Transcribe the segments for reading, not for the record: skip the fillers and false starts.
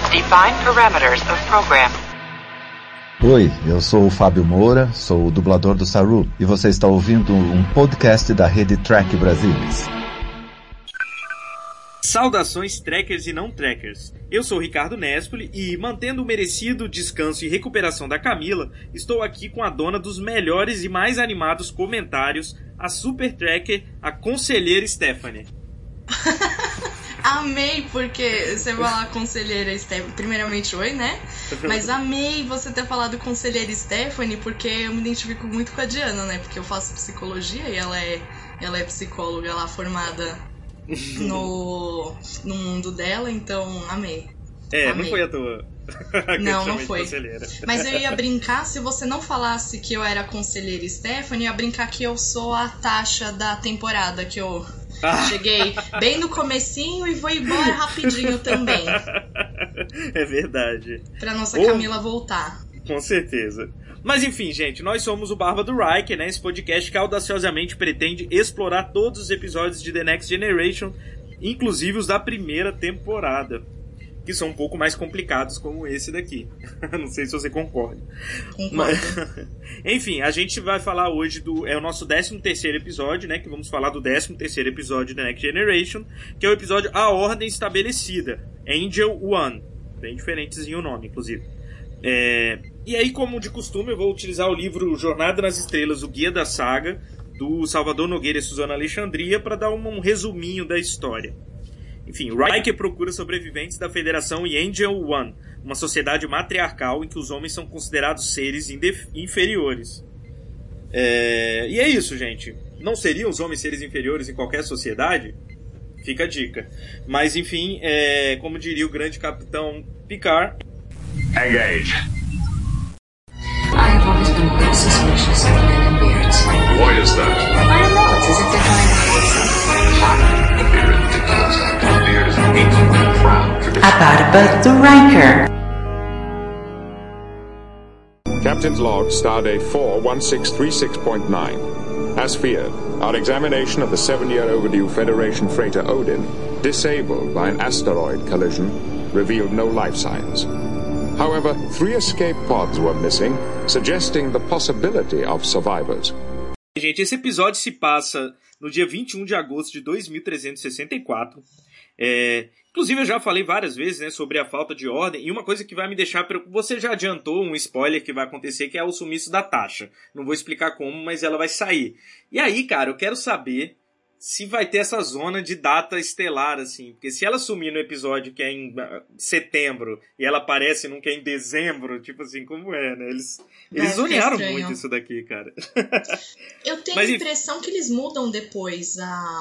Define parameters of program. Oi, eu sou o Fábio Moura, sou o dublador do Saru, e você está ouvindo um podcast da rede Trek Brasilis. Saudações trekkers e não trekkers. Eu sou o Ricardo Nespoli e, mantendo o merecido descanso e recuperação da Camila, estou aqui com a dona dos melhores e mais animados comentários, a super trekker, a conselheira Stephanie. Amei, porque você vai lá, conselheira Stephanie. Primeiramente, oi, né? Mas amei você ter falado conselheira Stephanie, porque eu me identifico muito com a Diana, né? Porque eu faço psicologia e ela é psicóloga lá formada no mundo dela, então amei. Amei. Não foi à toa. Não foi. Mas eu ia brincar, se você não falasse que eu era a conselheira Stephanie, eu ia brincar que eu sou a Tasha da temporada, que eu cheguei bem no comecinho e vou embora rapidinho também. É verdade. Pra nossa Camila voltar. Com certeza. Mas enfim, gente, nós somos o Barba do Riker, né? Esse podcast que audaciosamente pretende explorar todos os episódios de The Next Generation, inclusive os da primeira temporada, que são um pouco mais complicados, como esse daqui. Não sei se você concorda. Mas, enfim, a gente vai falar hoje é o nosso 13º episódio, né? Que vamos falar do 13º episódio de The Next Generation, que é o episódio A Ordem Estabelecida, Angel One. Bem diferentezinho o nome, inclusive. E aí, como de costume, eu vou utilizar o livro Jornada nas Estrelas, o Guia da Saga, do Salvador Nogueira e Suzana Alexandria, para dar um resuminho da história. Enfim, Riker procura sobreviventes da Federação e Angel One, uma sociedade matriarcal em que os homens são considerados seres inferiores. E é isso, gente. Não seriam os homens seres inferiores em qualquer sociedade? Fica a dica. Mas, enfim, como diria o grande capitão Picard... Engage. I have always been a little suspicious of men in beards. Why is that? I don't know, it's as if they're trying to hide something. You're ridiculous. A beard is an ancient and proud tradition. A Barba do Riker. Captain's log, stardate 41636.9. As feared, our examination of the 7-year overdue Federation freighter Odin, disabled by an asteroid collision, revealed no life signs. However, 3 escape pods were missing, suggesting the possibility of survivors. Gente, esse episódio se passa no dia 21 de agosto de 2364. Inclusive, eu já falei várias vezes, né, sobre a falta de ordem, e uma coisa que vai me deixar... Você já adiantou um spoiler que vai acontecer, que é o sumiço da Tasha. Não vou explicar como, mas ela vai sair. E aí, cara, eu quero saber se vai ter essa zona de data estelar, assim. Porque se ela sumir no episódio que é em setembro e ela aparece num que é em dezembro, tipo assim, como é, né? Eles zonearam muito isso daqui, cara. Eu tenho a impressão que eles mudam depois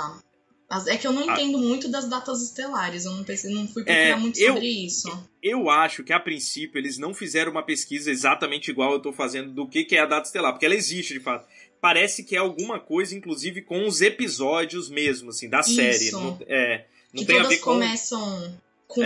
é que eu não entendo muito das datas estelares. Eu não fui procurar muito sobre isso. Eu acho que, a princípio, eles não fizeram uma pesquisa exatamente igual eu tô fazendo do que é a data estelar. Porque ela existe, de fato. Parece que é alguma coisa, inclusive, com os episódios mesmo, assim, da série. Não que tem a ver com... começam com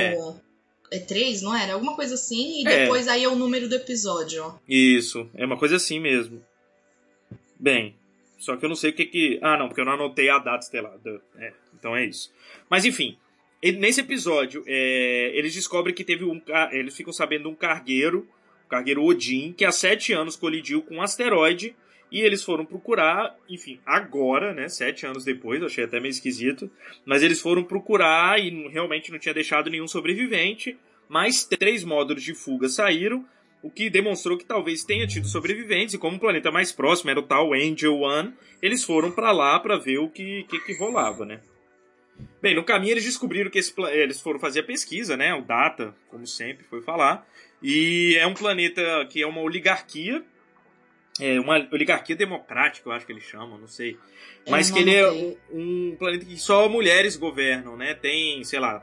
o 3, não era? Alguma coisa assim, e depois aí é o número do episódio. Isso, é uma coisa assim mesmo. Bem, só que eu não sei o que... Ah, não, porque eu não anotei a data estelar. Então é isso. Mas, enfim, nesse episódio, eles descobrem que teve eles ficam sabendo de um cargueiro, o cargueiro Odin, que há 7 anos colidiu com um asteroide. E eles foram procurar, enfim, agora, né, 7 anos depois, eu achei até meio esquisito, mas eles foram procurar e realmente não tinha deixado nenhum sobrevivente, mas 3 módulos de fuga saíram, o que demonstrou que talvez tenha tido sobreviventes, e como o planeta mais próximo era o tal Angel One, eles foram pra lá pra ver o que rolava, né. Bem, no caminho eles descobriram que eles foram fazer a pesquisa, né, o Data, como sempre foi falar, e é um planeta que é uma oligarquia, uma oligarquia democrática, eu acho que eles chamam, não sei. Mas que ele é um planeta que só mulheres governam, né? Tem, sei lá,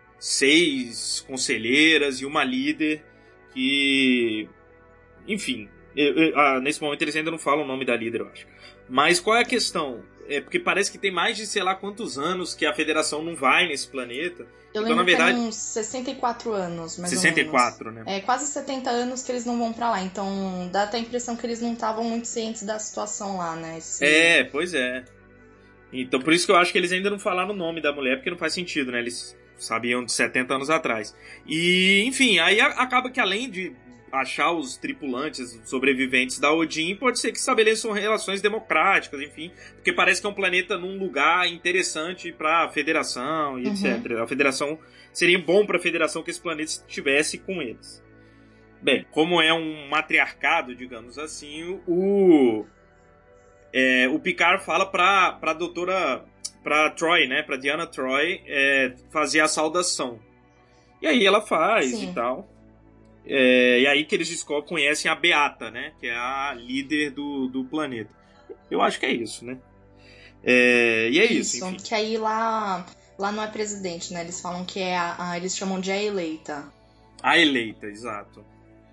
6 conselheiras e uma líder que... Enfim, nesse momento eles ainda não falam o nome da líder, eu acho. Mas qual é a questão? Porque parece que tem mais de sei lá quantos anos que a Federação não vai nesse planeta. Eu lembro, na verdade, que tem uns 64 anos, mais 64, ou menos. Né? Quase 70 anos que eles não vão pra lá. Então dá até a impressão que eles não estavam muito cientes da situação lá, né? Pois é. Então por isso que eu acho que eles ainda não falaram o nome da mulher, porque não faz sentido, né? sabiam de 70 anos atrás. E, enfim, aí acaba que além de achar os tripulantes sobreviventes da Odin, pode ser que estabeleçam relações democráticas, enfim, porque parece que é um planeta num lugar interessante pra Federação e etc. A Federação, seria bom pra Federação que esse planeta estivesse com eles. Bem, como é um matriarcado, digamos assim, o Picard fala pra doutora, pra Troy, né, pra Diana Troy, fazer a saudação. E aí ela faz e tal. E aí que eles conhecem a Beata, né? Que é a líder do planeta. Eu acho que é isso, né? E é isso, enfim. Que aí lá não é presidente, né? Eles falam que eles chamam de a eleita. A eleita, exato.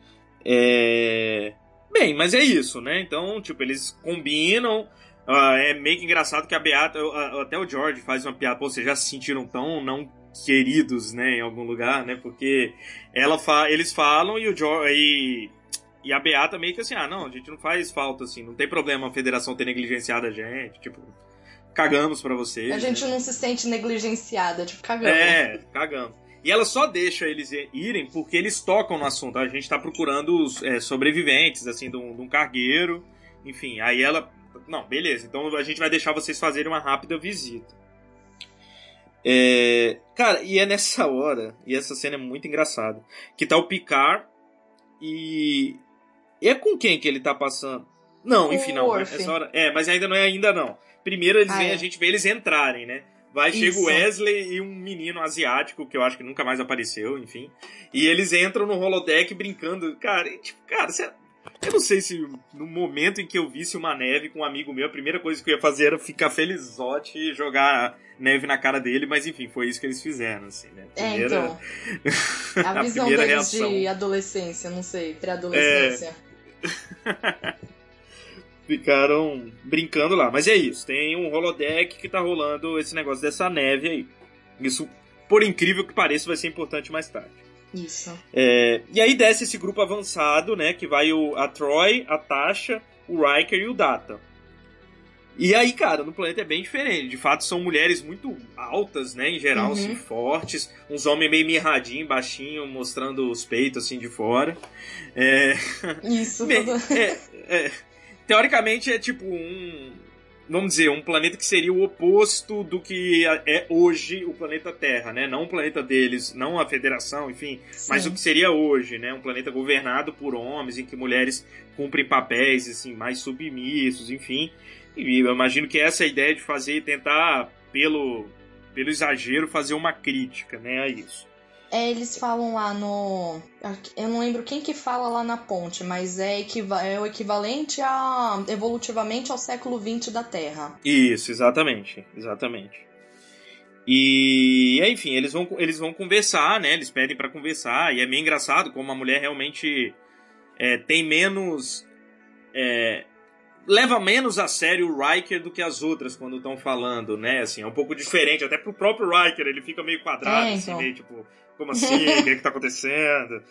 Bem, mas é isso, né? Então, tipo, eles combinam. É meio que engraçado que a Beata... Até o George faz uma piada. Pô, vocês já se sentiram tão não queridos, né, em algum lugar, né, porque eles falam e a Beata meio que assim, não, a gente não faz falta, assim, não tem problema a Federação ter negligenciado a gente, tipo, cagamos pra vocês. A gente não se sente negligenciada, tipo, cagamos. Cagamos. E ela só deixa eles irem porque eles tocam no assunto, a gente tá procurando os sobreviventes, assim, de um cargueiro, enfim, aí ela, não, beleza, então a gente vai deixar vocês fazerem uma rápida visita. Cara, e é nessa hora, e essa cena é muito engraçada, que tá o Picard e é com quem que ele tá passando? Não, enfim, não, essa hora, mas ainda não. Primeiro a gente vê eles entrarem, né? Chega o Wesley e um menino asiático, que eu acho que nunca mais apareceu, enfim. E eles entram no holodeck brincando, cara, eu não sei se no momento em que eu visse uma neve com um amigo meu, a primeira coisa que eu ia fazer era ficar felizote e jogar neve na cara dele, mas enfim, foi isso que eles fizeram, assim, né? Então. A visão deles reação. De adolescência, não sei, pré-adolescência. Ficaram brincando lá, mas é isso, tem um holodeck que tá rolando esse negócio dessa neve aí. Isso, por incrível que pareça, vai ser importante mais tarde. Isso. E aí desce esse grupo avançado, né? Que vai a Troy, a Tasha, o Riker e o Data. E aí, cara, no planeta é bem diferente. De fato, são mulheres muito altas, né? Em geral, assim, fortes. Uns homens meio mirradinhos, baixinho, mostrando os peitos, assim, de fora. Isso. Teoricamente, é tipo vamos dizer, um planeta que seria o oposto do que é hoje o planeta Terra, né? Não o planeta deles, não a Federação, enfim, mas o que seria hoje, né? Um planeta governado por homens, em que mulheres cumprem papéis, assim, mais submissos, enfim. E eu imagino que essa é a ideia de tentar, pelo exagero, fazer uma crítica, né, a isso. Eles falam lá eu não lembro quem que fala lá na ponte, mas é o equivalente evolutivamente ao século XX da Terra. Isso, exatamente. E enfim, eles vão conversar, né? Eles pedem pra conversar, e é meio engraçado como a mulher realmente tem menos... leva menos a sério o Riker do que as outras quando estão falando, né? Assim, é um pouco diferente, até pro próprio Riker, ele fica meio quadrado, então. assim, meio tipo... Como assim? O que tá acontecendo?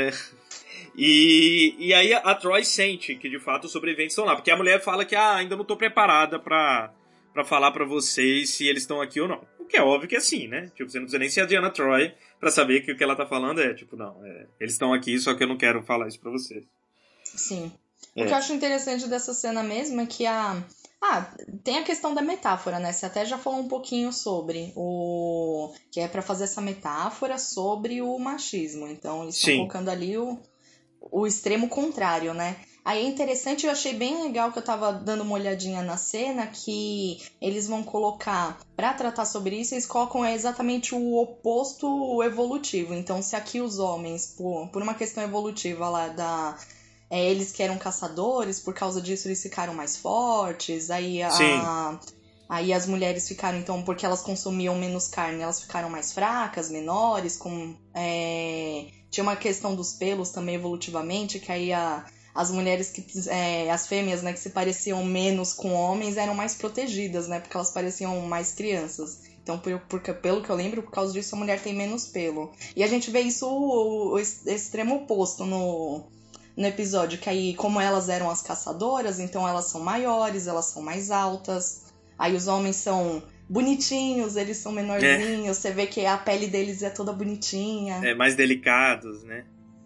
E aí a Troy sente que de fato os sobreviventes estão lá. Porque a mulher fala que ainda não tô preparada pra falar pra vocês se eles estão aqui ou não. O que é óbvio que é sim, né? Tipo, você não precisa nem ser a Diana Troy pra saber que o que ela tá falando eles estão aqui, só que eu não quero falar isso pra vocês. Sim. O que eu acho interessante dessa cena mesmo é que tem a questão da metáfora, né? Você até já falou um pouquinho sobre que é pra fazer essa metáfora sobre o machismo. Então, eles estão colocando ali o extremo contrário, né? Aí é interessante, eu achei bem legal que eu tava dando uma olhadinha na cena, que eles vão colocar, pra tratar sobre isso, eles colocam exatamente o oposto evolutivo. Então, se aqui os homens, por uma questão evolutiva lá eles que eram caçadores, por causa disso eles ficaram mais fortes, aí as mulheres ficaram, então, porque elas consumiam menos carne, elas ficaram mais fracas, menores, tinha uma questão dos pelos também evolutivamente, que aí as mulheres, as fêmeas, né, que se pareciam menos com homens, eram mais protegidas, né, porque elas pareciam mais crianças. Então, pelo que eu lembro, por causa disso a mulher tem menos pelo. E a gente vê isso, o extremo oposto no episódio, que aí, como elas eram as caçadoras, então elas são maiores, elas são mais altas. Aí os homens são bonitinhos, eles são menorzinhos, você vê que a pele deles é toda bonitinha. Mais delicados, né?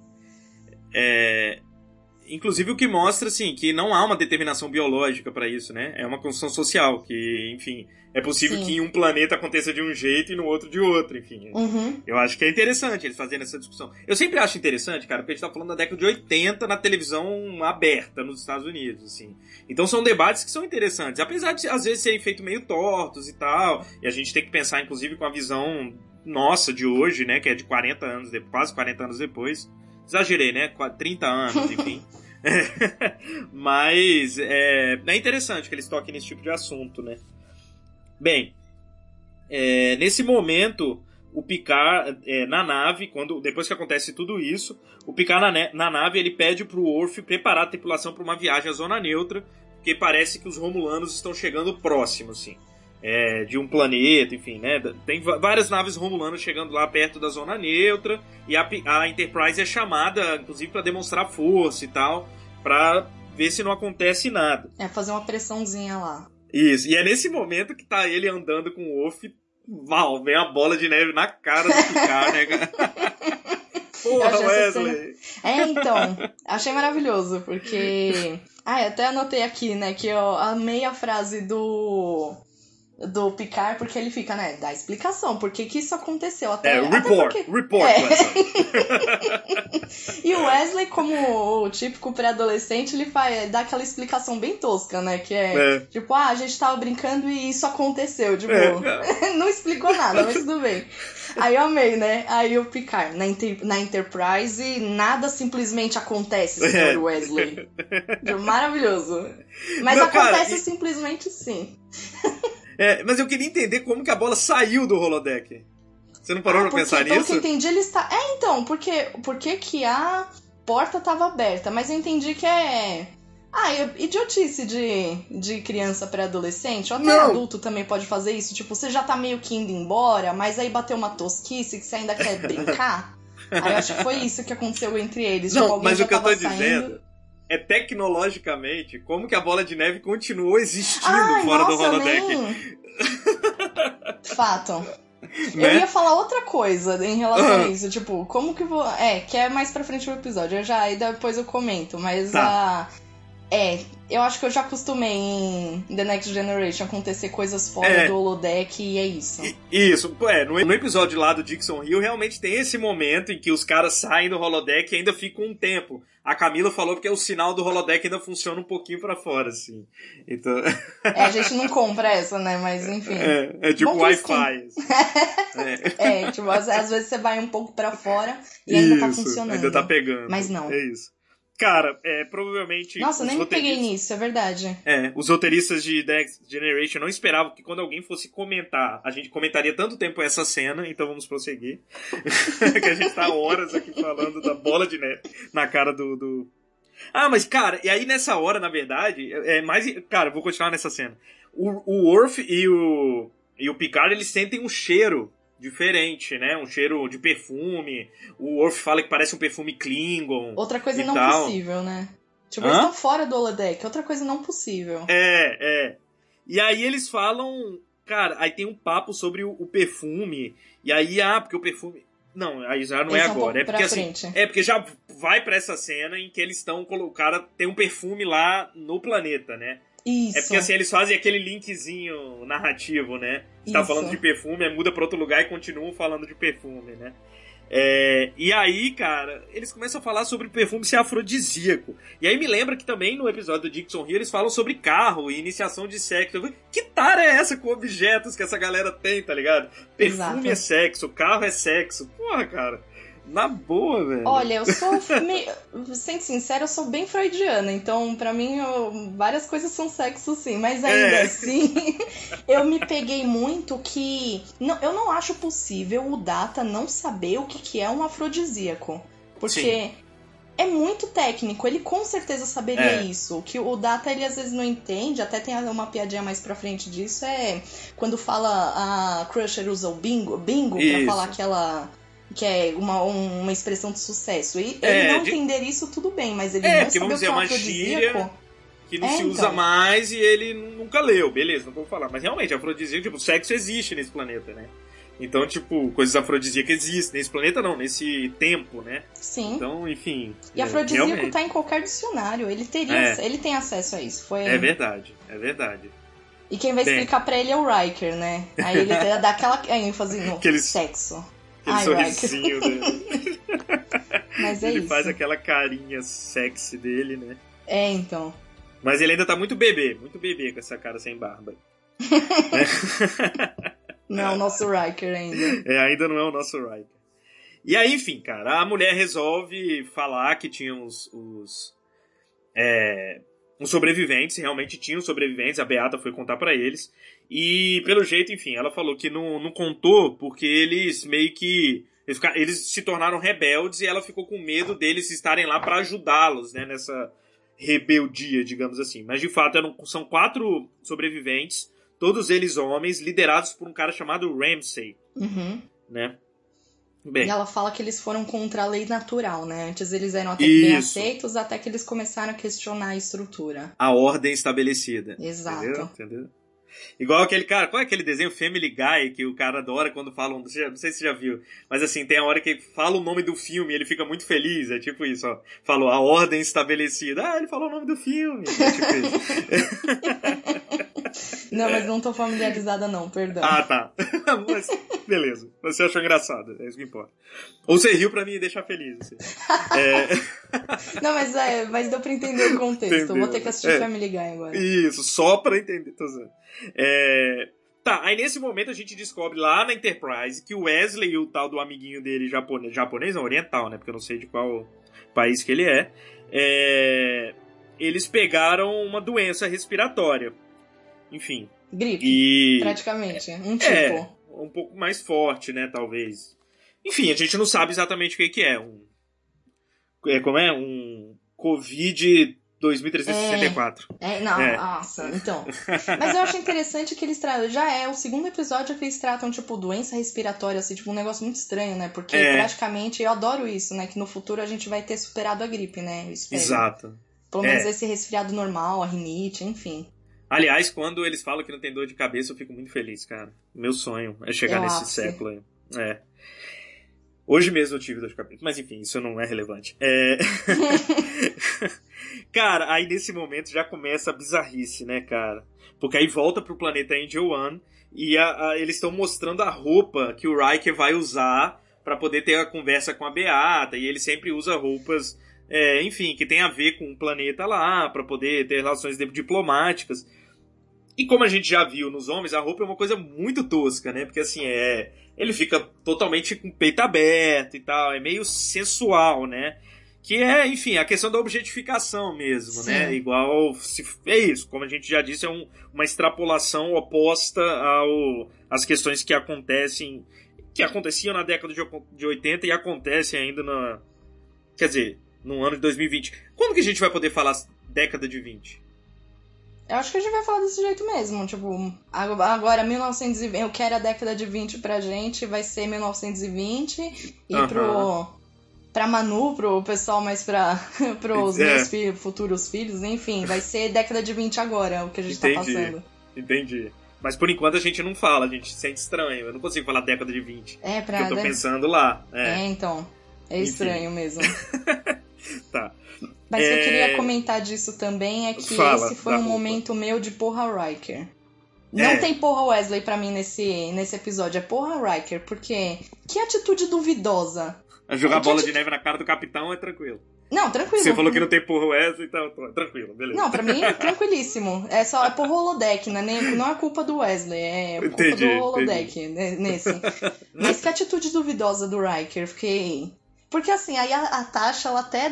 Inclusive o que mostra, assim, que não há uma determinação biológica para isso, né? É uma construção social, que, enfim, é possível que em um planeta aconteça de um jeito e no outro de outro, enfim. Eu acho que é interessante eles fazerem essa discussão. Eu sempre acho interessante, cara, porque a gente tá falando da década de 80 na televisão aberta nos Estados Unidos, assim. Então são debates que são interessantes, apesar de, às vezes, serem feitos meio tortos e tal, e a gente tem que pensar, inclusive, com a visão nossa de hoje, né, que é de 40 anos, quase 40 anos depois. Exagerei, né? 30 anos, enfim. Mas é interessante que eles toquem nesse tipo de assunto, né? Bem, nesse momento, o Picard, na nave, depois que acontece tudo isso, o Picard na nave, ele pede pro Worf preparar a tripulação para uma viagem à Zona Neutra, porque parece que os Romulanos estão chegando próximo, assim. De um planeta, enfim, né? Tem várias naves romulanas chegando lá perto da Zona Neutra, e a Enterprise é chamada, inclusive, para demonstrar força e tal, para ver se não acontece nada. Fazer uma pressãozinha lá. Isso, e é nesse momento que tá ele andando com o Worf, vem a bola de neve na cara do Picard, né, cara? Porra, Wesley! Então, achei maravilhoso, porque... até anotei aqui, né, que eu amei a frase do Picard, porque ele fica, né, dá explicação, por que isso aconteceu. Report. E o Wesley, como o típico pré-adolescente, ele dá aquela explicação bem tosca, né, que tipo, a gente tava brincando e isso aconteceu, tipo, não explicou nada, mas tudo bem. Aí eu amei, né, aí o Picard, na Enterprise, nada simplesmente acontece, senhor Wesley. Maravilhoso. Mas acontece simplesmente sim. Mas eu queria entender como que a bola saiu do holodeck. Você não parou pra pensar nisso? Pelo que eu entendi, ele está... então, porque que a porta tava aberta, mas eu entendi que idiotice de criança pré-adolescente, ou até adulto também pode fazer isso, tipo, você já tá meio que indo embora, mas aí bateu uma tosquice que você ainda quer brincar. Aí eu acho que foi isso que aconteceu entre eles. Não, tipo, alguém mas já o que eu tô saindo... dizendo... tecnologicamente, como que a bola de neve continuou existindo fora do holodeck. Fato. Né? Eu ia falar outra coisa em relação a isso, tipo, como que vou... que é mais pra frente do episódio, e depois eu comento, mas eu acho que eu já acostumei em The Next Generation acontecer coisas fora do holodeck e é isso. Isso, no episódio lá do Dixon Hill, realmente tem esse momento em que os caras saem do holodeck e ainda ficam um tempo. A Camila falou porque o sinal do holodeck ainda funciona um pouquinho pra fora, assim. Então... a gente não compra essa, né? Mas enfim. É tipo Wi-Fi. Tipo, às vezes você vai um pouco pra fora e ainda tá funcionando. Ainda tá pegando. Mas não. É isso. Cara, provavelmente... Nossa, nem me peguei nisso, é verdade. Os roteiristas de The Next Generation não esperavam que quando alguém fosse comentar, a gente comentaria tanto tempo essa cena, então vamos prosseguir. Que a gente tá horas aqui falando da bola de neve na cara do... mas cara, e aí nessa hora, na verdade, Cara, eu vou continuar nessa cena. O Worf e o Picard, eles sentem um cheiro diferente, né? Um cheiro de perfume. O Worf fala que parece um perfume Klingon. Outra coisa não possível, né? Tipo, eles estão fora do holodeck. Outra coisa não possível. E aí eles falam... Cara, aí tem um papo sobre o perfume. E aí, porque o perfume... Não, aí já não é agora. É porque assim... porque já vai pra essa cena em que eles estão... O cara tem um perfume lá no planeta, né? Isso. É porque assim, eles fazem aquele linkzinho narrativo, né? Você tá falando de perfume, aí muda pra outro lugar e continuam falando de perfume, né? E aí, cara, eles começam a falar sobre o perfume ser afrodisíaco. E aí me lembra que também no episódio do Dixon Hill eles falam sobre carro e iniciação de sexo. Que tara é essa com objetos que essa galera tem, tá ligado? Perfume é sexo, carro é sexo. Porra, cara. Na boa, velho. Olha, eu sou... Sendo sincera, eu sou bem freudiana. Então, pra mim, várias coisas são sexo, sim. Mas ainda assim, eu me peguei muito que... eu não acho possível o Data não saber o que é um afrodisíaco. Porque é muito técnico. Ele com certeza saberia isso. O que o Data, ele às vezes não entende. Até tem uma piadinha mais pra frente disso. Quando fala... A Crusher usa o bingo pra falar que é uma expressão de sucesso. E ele não entender isso, tudo bem, mas ele não saber o que é um afrodisíaco... que não se usa mais e ele nunca leu, beleza, não vou falar. Mas realmente, afrodisíaco, tipo, sexo existe nesse planeta, né? Então, tipo, coisas afrodisíacas existem nesse planeta, não, nesse tempo, né? Sim. Então, enfim. E afrodisíaco realmente. tá em qualquer dicionário, ele tem acesso a isso. É verdade. E quem vai explicar pra ele é o Riker, né? Aí ele dá aquela ênfase no sexo. Aquele sorrisinho dele. Mas é ele isso. faz aquela carinha sexy dele, né? Então. Mas ele ainda tá muito bebê com essa cara sem barba. Não é o nosso Riker ainda. Ainda não é o nosso Riker. E aí, enfim, cara, a mulher resolve falar que tinha uns sobreviventes, realmente tinham sobreviventes, a Beata foi contar pra eles. E, pelo jeito, enfim, ela falou que não contou porque eles meio que... Eles se tornaram rebeldes e ela ficou com medo deles estarem lá pra ajudá-los, né, nessa rebeldia, digamos assim. Mas, de fato, são 4 sobreviventes, todos eles homens, liderados por um cara chamado Ramsay, né? Bem, e ela fala que eles foram contra a lei natural, né? Antes eles eram até bem aceitos, até que eles começaram a questionar a estrutura. A ordem estabelecida. Exato. Entendeu? Igual aquele cara, qual é aquele desenho Family Guy que o cara adora quando falam, não sei se você já viu, mas assim, tem a hora que fala o nome do filme e ele fica muito feliz, é tipo isso, ó, falou a ordem estabelecida, ele falou o nome do filme, é tipo isso. Não, mas não tô familiarizada não, perdão. Ah, tá. Mas, beleza, você achou engraçado, é isso que importa. Ou você riu pra me deixar feliz, assim. Não, mas deu pra entender o contexto. Entendeu. Vou ter que assistir Family Guy agora. Isso, só pra entender. Tô usando. Tá, aí nesse momento a gente descobre lá na Enterprise que o Wesley e o tal do amiguinho dele japonês não, oriental, né? Porque eu não sei de qual país que ele é. Eles pegaram uma doença respiratória. Enfim. Gripe, praticamente. Um tipo. Um pouco mais forte, né? Talvez. Enfim, a gente não sabe exatamente o que é. Como é? Um Covid 2364. Nossa, então. Mas eu acho interessante que eles já é o segundo episódio que eles tratam, tipo, doença respiratória, assim, tipo, um negócio muito estranho, né? Porque praticamente, eu adoro isso, né? Que no futuro a gente vai ter superado a gripe, né? Eu espero. Exato. Pelo menos esse resfriado normal, a rinite, enfim. Aliás, quando eles falam que não tem dor de cabeça, eu fico muito feliz, cara. Meu sonho é chegar nesse século aí. Hoje mesmo eu tive dor de cabeça. Mas enfim, isso não é relevante. Cara, aí nesse momento já começa a bizarrice, né, cara? Porque aí volta pro planeta Angel One e eles estão mostrando a roupa que o Riker vai usar pra poder ter a conversa com a Beata. E ele sempre usa roupas, enfim, que tem a ver com o planeta lá, pra poder ter relações diplomáticas. E como a gente já viu nos homens, a roupa é uma coisa muito tosca, né? Porque assim, ele fica totalmente com o peito aberto e tal, é meio sensual, né? Que enfim, a questão da objetificação mesmo, Sim. né? Igual, é isso, como a gente já disse, é uma extrapolação oposta às questões que aconteciam na década de 80 e acontecem ainda quer dizer, no ano de 2020. Quando que a gente vai poder falar década de 20? Eu acho que a gente vai falar desse jeito mesmo, tipo, agora 1920, eu quero a década de 20 pra gente, vai ser 1920, e pra Manu, pro pessoal mais pros meus futuros filhos, enfim, vai ser década de 20 agora, o que a gente tá passando. Entendi. Mas por enquanto a gente não fala, a gente se sente estranho, eu não consigo falar década de 20. Porque eu tô pensando lá. Então, estranho mesmo. Tá. Mas o que eu queria comentar disso também é que esse foi um momento meu de porra Riker. Não tem porra Wesley pra mim nesse episódio, é porra Riker, porque que atitude duvidosa. Jogar bola de neve na cara do capitão é tranquilo. Não, tranquilo. Você falou que não tem porra Wesley, então tranquilo, beleza. Não, pra mim, tranquilíssimo. É porra holodeck, não é culpa do Wesley, é culpa do holodeck nesse. Mas que atitude duvidosa do Riker, fiquei... Porque assim, aí a Tasha, ela até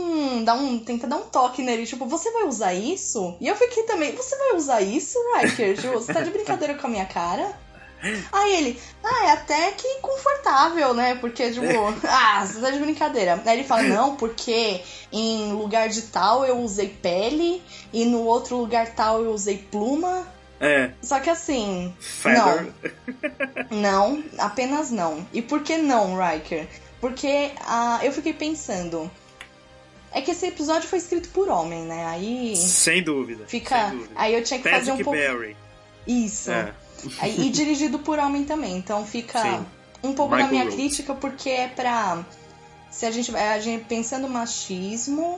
tenta dar um toque nele, tipo, você vai usar isso? E eu fiquei também, você vai usar isso, Riker? Tipo, você tá de brincadeira com a minha cara? Aí ele, é até que confortável, né? Porque, tipo, você tá de brincadeira. Aí ele fala, não, porque em lugar de tal eu usei pele e no outro lugar tal eu usei pluma. Só que assim, não, apenas não. E por que não, Riker? Porque eu fiquei pensando, É que esse episódio foi escrito por homem, né? Aí... Sem dúvida. Fica... Sem dúvida. Aí eu tinha que fazer um pouco... Barry. Isso. E dirigido por homem também. Então fica um pouco Michael na minha Rhodes. crítica, porque é pra... Se a gente pensando machismo,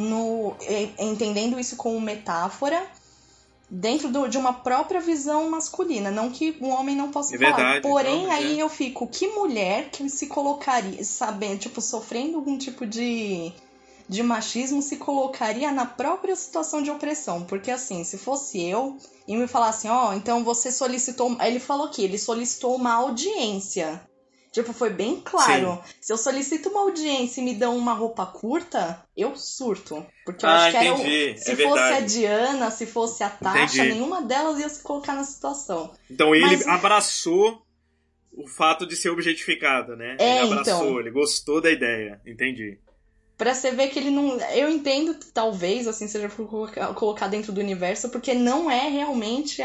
entendendo isso como metáfora, dentro de uma própria visão masculina. Não que um homem não possa falar. Verdade, Porém, não, aí eu fico... Que mulher que se colocaria, sabendo, tipo, sofrendo algum tipo de machismo, se colocaria na própria situação de opressão? Porque assim, se fosse eu e me falassem, então você solicitou... Ele falou que ele solicitou uma audiência. Tipo, foi bem claro. Sim. Se eu solicito uma audiência e me dão uma roupa curta, eu surto. Porque eu acho que entendi. se fosse a Diana, se fosse a Tasha, nenhuma delas ia se colocar na situação. Então ele abraçou o fato de ser objetificado, né? Ele abraçou, ele gostou da ideia. Entendi. Pra você ver que ele não... Eu entendo que talvez, assim, seja colocar dentro do universo, porque não é realmente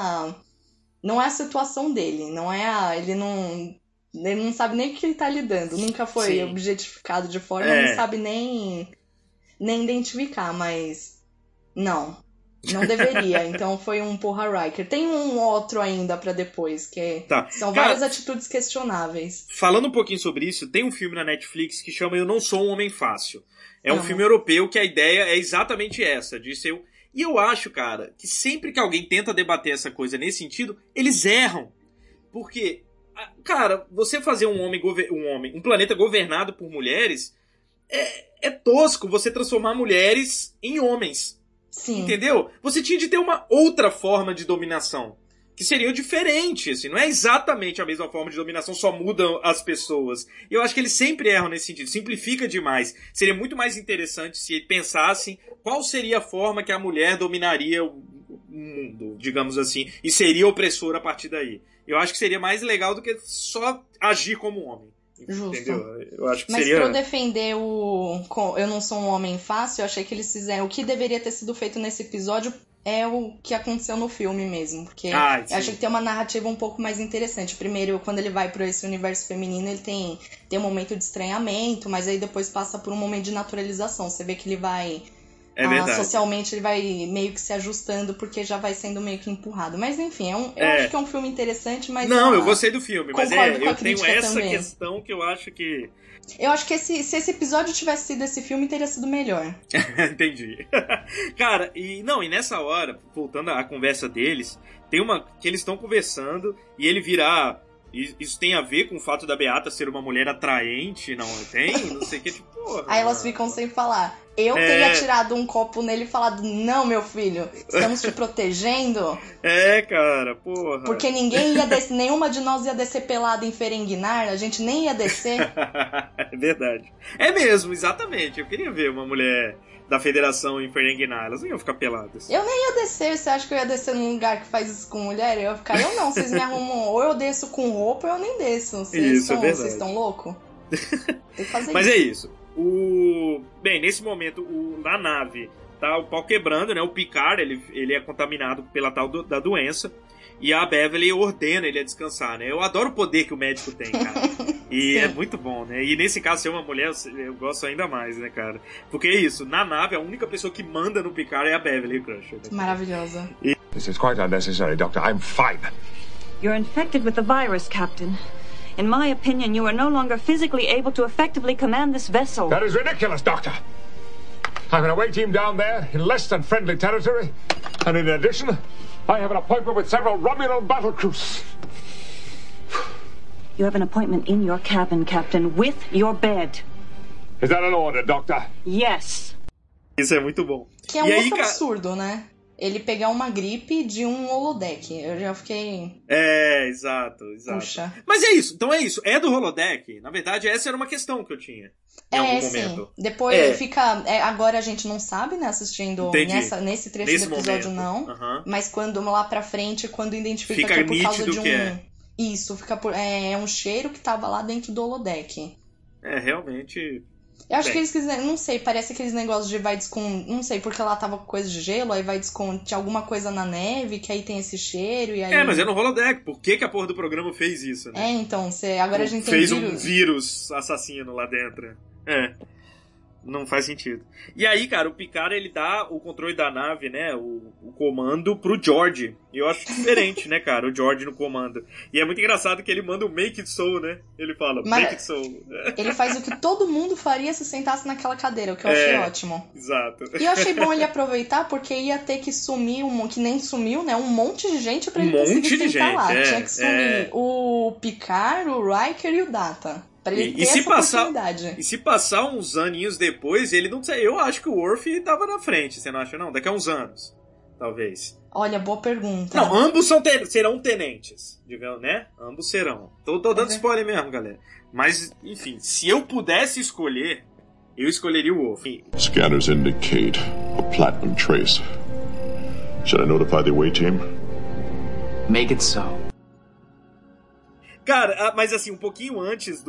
não é a situação dele. Não é Ele não sabe nem o que ele tá lidando. Nunca foi objetificado de forma, não sabe nem identificar, mas... Não deveria. Então foi um porra Riker. Tem um outro ainda pra depois, que são várias atitudes questionáveis. Falando um pouquinho sobre isso, tem um filme na Netflix que chama Eu Não Sou um Homem Fácil. É um filme europeu que a ideia é exatamente essa, de ser... E eu acho, cara, que sempre que alguém tenta debater essa coisa nesse sentido, eles erram. Porque, cara, você fazer um planeta governado por mulheres é tosco você transformar mulheres em homens. Sim. Entendeu? Você tinha de ter uma outra forma de dominação. Que seria diferente, assim. Não é exatamente a mesma forma de dominação, só mudam as pessoas. E eu acho que eles sempre erram nesse sentido. Simplifica demais. Seria muito mais interessante se pensassem qual seria a forma que a mulher dominaria o mundo, digamos assim. E seria opressora a partir daí. Eu acho que seria mais legal do que só agir como homem. Justo. Entendeu? Eu acho que Mas seria... pra eu defender Eu Não Sou um Homem Fácil, eu achei que eles fizeram... O que deveria ter sido feito nesse episódio é o que aconteceu no filme mesmo. Porque eu achei que tem uma narrativa um pouco mais interessante. Primeiro, quando ele vai pra esse universo feminino, ele tem um momento de estranhamento, mas aí depois passa por um momento de naturalização. Você vê que ele vai... socialmente ele vai meio que se ajustando, porque já vai sendo meio que empurrado. Mas enfim, eu acho que é um filme interessante, mas... Não, eu gostei do filme, mas eu tenho essa também. questão que eu acho que... Eu acho que se esse episódio tivesse sido esse filme, teria sido melhor. Entendi. Cara, e nessa hora, voltando à conversa deles, tem uma que eles estão conversando e ele vira... Isso tem a ver com o fato da Beata ser uma mulher atraente, não tem? Não sei o que, tipo, porra. Aí elas ficam sem falar. Eu teria tirado um copo nele e falado, não, meu filho, estamos te protegendo. Cara, porra. Porque ninguém ia descer, nenhuma de nós ia descer pelada em Ferenginar, a gente nem ia descer. É verdade. É mesmo, exatamente. Eu queria ver uma mulher da Federação em Ferenginar, elas não iam ficar peladas. Eu nem ia descer, você acha que eu ia descer num lugar que faz isso com mulher? Eu ia ficar, eu não, vocês me arrumam, ou eu desço com roupa ou eu nem desço. Vocês estão loucos? Tem que fazer Mas isso. é isso. Bem, nesse momento, na nave, tá o pau quebrando, né? O Picard, ele é contaminado pela tal da doença. E a Beverly ordena ele a descansar, né? Eu adoro o poder que o médico tem, cara. E é muito bom, né? E nesse caso, ser uma mulher, eu gosto ainda mais, né, cara? Porque é isso, na nave, a única pessoa que manda no Picard é a Beverly Crusher. Né? Maravilhosa. This is quite unnecessary, Doctor. I'm fine. You're infected with the virus, Captain. In my opinion, you are no longer physically able to effectively command this vessel. That is ridiculous, Doctor. I'm an away team down there in less than friendly territory. And in addition, I have an appointment with several Romulan battle crews. You have an appointment in your cabin, Captain, with your bed. Is that an order, Doctor? Yes. Isso é muito bom. Que é um outro absurdo, né? Ele pegar uma gripe de um holodeck. Eu já fiquei... Exato. Puxa. Mas é isso, então é isso. É do holodeck. Na verdade, essa era uma questão que eu tinha. Em algum momento. Depois fica... agora a gente não sabe, né? Assistindo nesse trecho do episódio, momento. não. Mas quando lá pra frente, quando identifica fica que é por causa de um... Que é. Isso, fica por... É um cheiro que tava lá dentro do holodeck. Realmente... Eu acho que eles quiseram, não sei, parece aqueles negócios de vai descon... Não sei, porque lá tava com coisa de gelo, aí vai descon... Tinha alguma coisa na neve, que aí tem esse cheiro, e aí... mas é no holodeck, por que a porra do programa fez isso, né? Então, agora a gente tem fez um vírus assassino lá dentro. Não faz sentido. E aí, cara, o Picard, ele dá o controle da nave, né, o comando pro George. E eu acho diferente, né, cara, o George no comando. E é muito engraçado que ele manda o Make It So, né? Ele fala, Make It So. Ele faz o que todo mundo faria se sentasse naquela cadeira, o que eu achei ótimo. Exato. E eu achei bom ele aproveitar, porque ia ter que sumir, que nem sumiu, né, um monte de gente pra ele conseguir sentar lá. Tinha que sumir o Picard, o Riker e o Data. E se passar uns aninhos depois, ele não sei, eu acho que o Worf tava na frente, você não acha não? Daqui a uns anos, talvez. Olha, boa pergunta. Não, ambos serão tenentes, digamos, né? Ambos serão. Tô dando spoiler mesmo, galera. Mas, enfim, se eu pudesse escolher, eu escolheria o Worf. Scanners indicate a platinum trace. Should I notify the away team? Make it so. Cara, mas assim, um pouquinho antes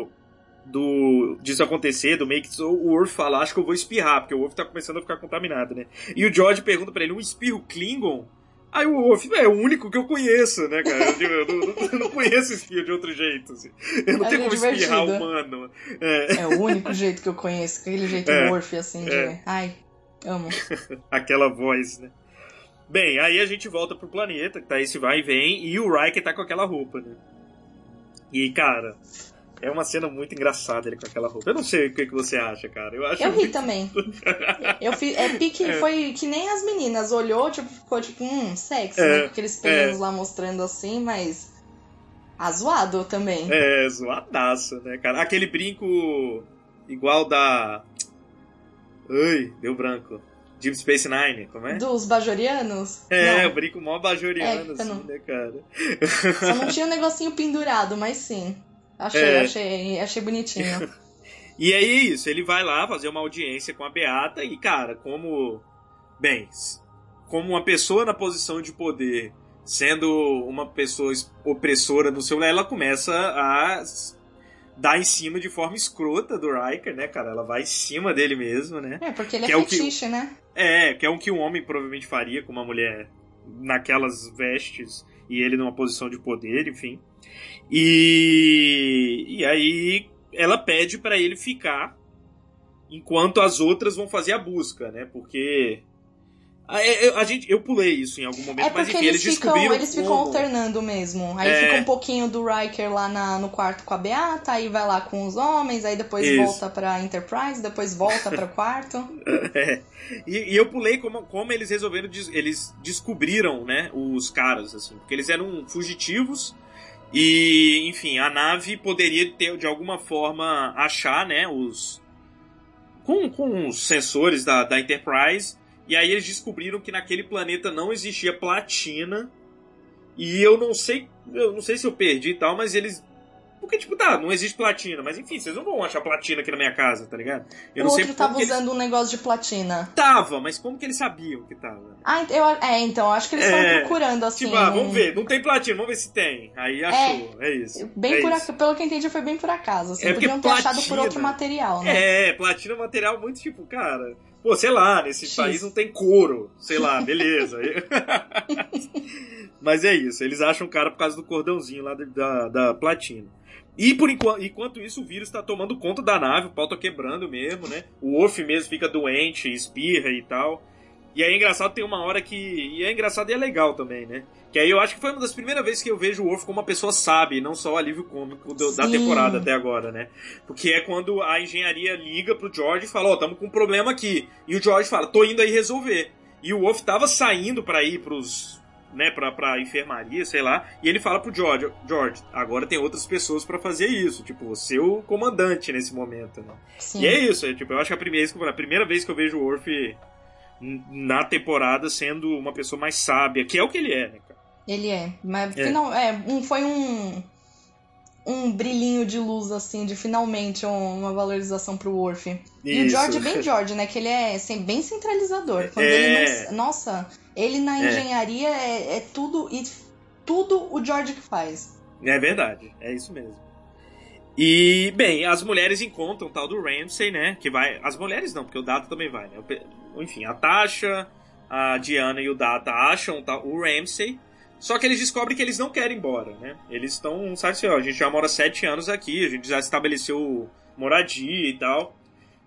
disso acontecer, do Make It So, o Worf fala, acho que eu vou espirrar, porque o Worf tá começando a ficar contaminado, né? E o George pergunta pra ele, um espirro Klingon? Aí o Worf, é o único que eu conheço, né, cara? Eu não conheço espirro de outro jeito, assim. Eu não tenho como espirrar humano. É o único jeito que eu conheço, aquele jeito Worf, assim, de... Ai, amo. Aquela voz, né? Bem, aí a gente volta pro planeta, que tá esse vai e vem, e o Riker tá com aquela roupa, né? E, cara, é uma cena muito engraçada ele com aquela roupa. Eu não sei o que você acha, cara. Eu ri também. Foi que nem as meninas. Olhou, tipo, ficou tipo, sexy, né? Com aqueles pelinhos lá mostrando assim, mas... zoado também. Zoadaço, né, cara? Aquele brinco igual da... Ai, deu branco. Deep Space Nine, como é? Dos bajorianos? O brinco mó bajoriano, assim, né, cara? Só não tinha um negocinho pendurado, mas sim. Achei bonitinho. E aí é isso, ele vai lá fazer uma audiência com a Beata e, cara, como uma pessoa na posição de poder, sendo uma pessoa opressora no seu lar, ela começa a dar em cima de forma escrota do Riker, né, cara? Ela vai em cima dele mesmo, né? Porque ele é fetiche, né? Que é o que um homem provavelmente faria com uma mulher naquelas vestes e ele numa posição de poder, enfim. E aí ela pede pra ele ficar enquanto as outras vão fazer a busca, né? Porque... Eu pulei isso em algum momento, mas enfim, eles descobriram... Eles ficam alternando mesmo. Aí fica um pouquinho do Riker lá no quarto com a Beata, aí vai lá com os homens, aí depois volta pra Enterprise, depois volta pro quarto. E eu pulei como eles resolveram... Eles descobriram, né, os caras, assim, porque eles eram fugitivos e, enfim, a nave poderia ter, de alguma forma, achar, né, os... Com os sensores da Enterprise... E aí eles descobriram que naquele planeta não existia platina. E eu não sei se eu perdi e tal, mas eles... Porque, tipo, não existe platina. Mas, enfim, vocês não vão achar platina aqui na minha casa, tá ligado? O outro tava usando um negócio de platina. Tava, mas como que eles sabiam que tava? Então, eu acho que eles estavam procurando, assim... Tipo, vamos ver, não tem platina, vamos ver se tem. Aí achou, é isso. Pelo que eu entendi, foi bem por acaso, assim. Podiam ter achado por outro material, né? Platina é um material muito, tipo, cara... Pô, sei lá, nesse país não tem couro. Sei lá, beleza. Mas é isso, eles acham o cara por causa do cordãozinho lá da platina. E enquanto isso, o vírus tá tomando conta da nave, o pau tá quebrando mesmo, né? O Worf mesmo fica doente, espirra e tal. E aí é engraçado, tem uma hora que... E é engraçado e é legal também, né? Que aí eu acho que foi uma das primeiras vezes que eu vejo o Worf como uma pessoa sábia, não só o alívio cômico da temporada até agora, né? Porque é quando a engenharia liga pro George e fala, tamo com um problema aqui. E o George fala, tô indo aí resolver. E o Worf tava saindo pra ir pros... né, pra enfermaria, sei lá, e ele fala pro George, agora tem outras pessoas pra fazer isso, tipo, você é o comandante nesse momento, né? Sim. E é isso, eu acho que a primeira vez que eu vejo o Worf na temporada sendo uma pessoa mais sábia, que é o que ele é, né, cara? Ele é, mas foi um brilhinho de luz, assim, de finalmente uma valorização pro Worf. E o George é bem George, né, que ele é assim, bem centralizador. Quando ele não... Nossa, ele na engenharia é tudo, e tudo o George que faz. É verdade, é isso mesmo. E, bem, as mulheres encontram o tal do Ramsay, né, que vai... As mulheres não, porque o Data também vai, né. Enfim, a Tasha, a Diana e o Data acham o Ramsay. Só que eles descobrem que eles não querem ir embora, né? Eles estão, sabe assim, a gente já mora 7 anos aqui, a gente já estabeleceu moradia e tal.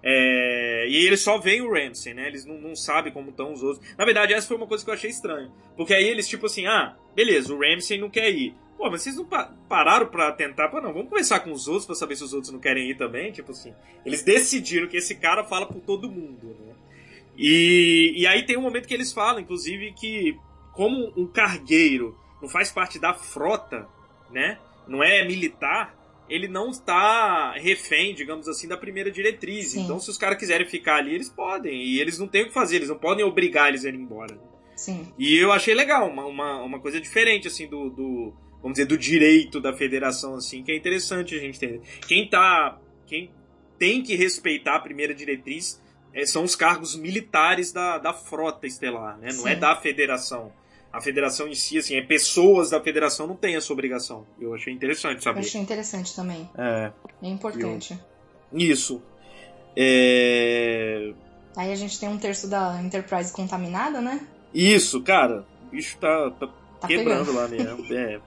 E eles só veem o Ramsay, né? Eles não sabem como estão os outros. Na verdade, essa foi uma coisa que eu achei estranha. Porque aí eles, tipo assim, beleza, o Ramsay não quer ir. Pô, mas vocês não pararam pra tentar? Pô, não, vamos conversar com os outros pra saber se os outros não querem ir também? Tipo assim, eles decidiram que esse cara fala por todo mundo, né? E aí tem um momento que eles falam, inclusive, que como um cargueiro não faz parte da frota, né? Não é militar, ele não está refém, digamos assim, da primeira diretriz. Sim. Então, se os caras quiserem ficar ali, eles podem. E eles não têm o que fazer, eles não podem obrigar eles a ir embora. Sim. E eu achei legal, uma coisa diferente, assim, vamos dizer, do direito da federação, assim, que é interessante a gente ter. Quem tem que respeitar a primeira diretriz são os cargos militares da frota estelar, né? Não é da federação. A federação em si, assim, pessoas da federação não têm essa obrigação. Eu achei interessante saber. Eu achei interessante também. É importante. Isso. Aí a gente tem 1/3 da Enterprise contaminada, né? Isso, cara. O bicho tá quebrando lá mesmo.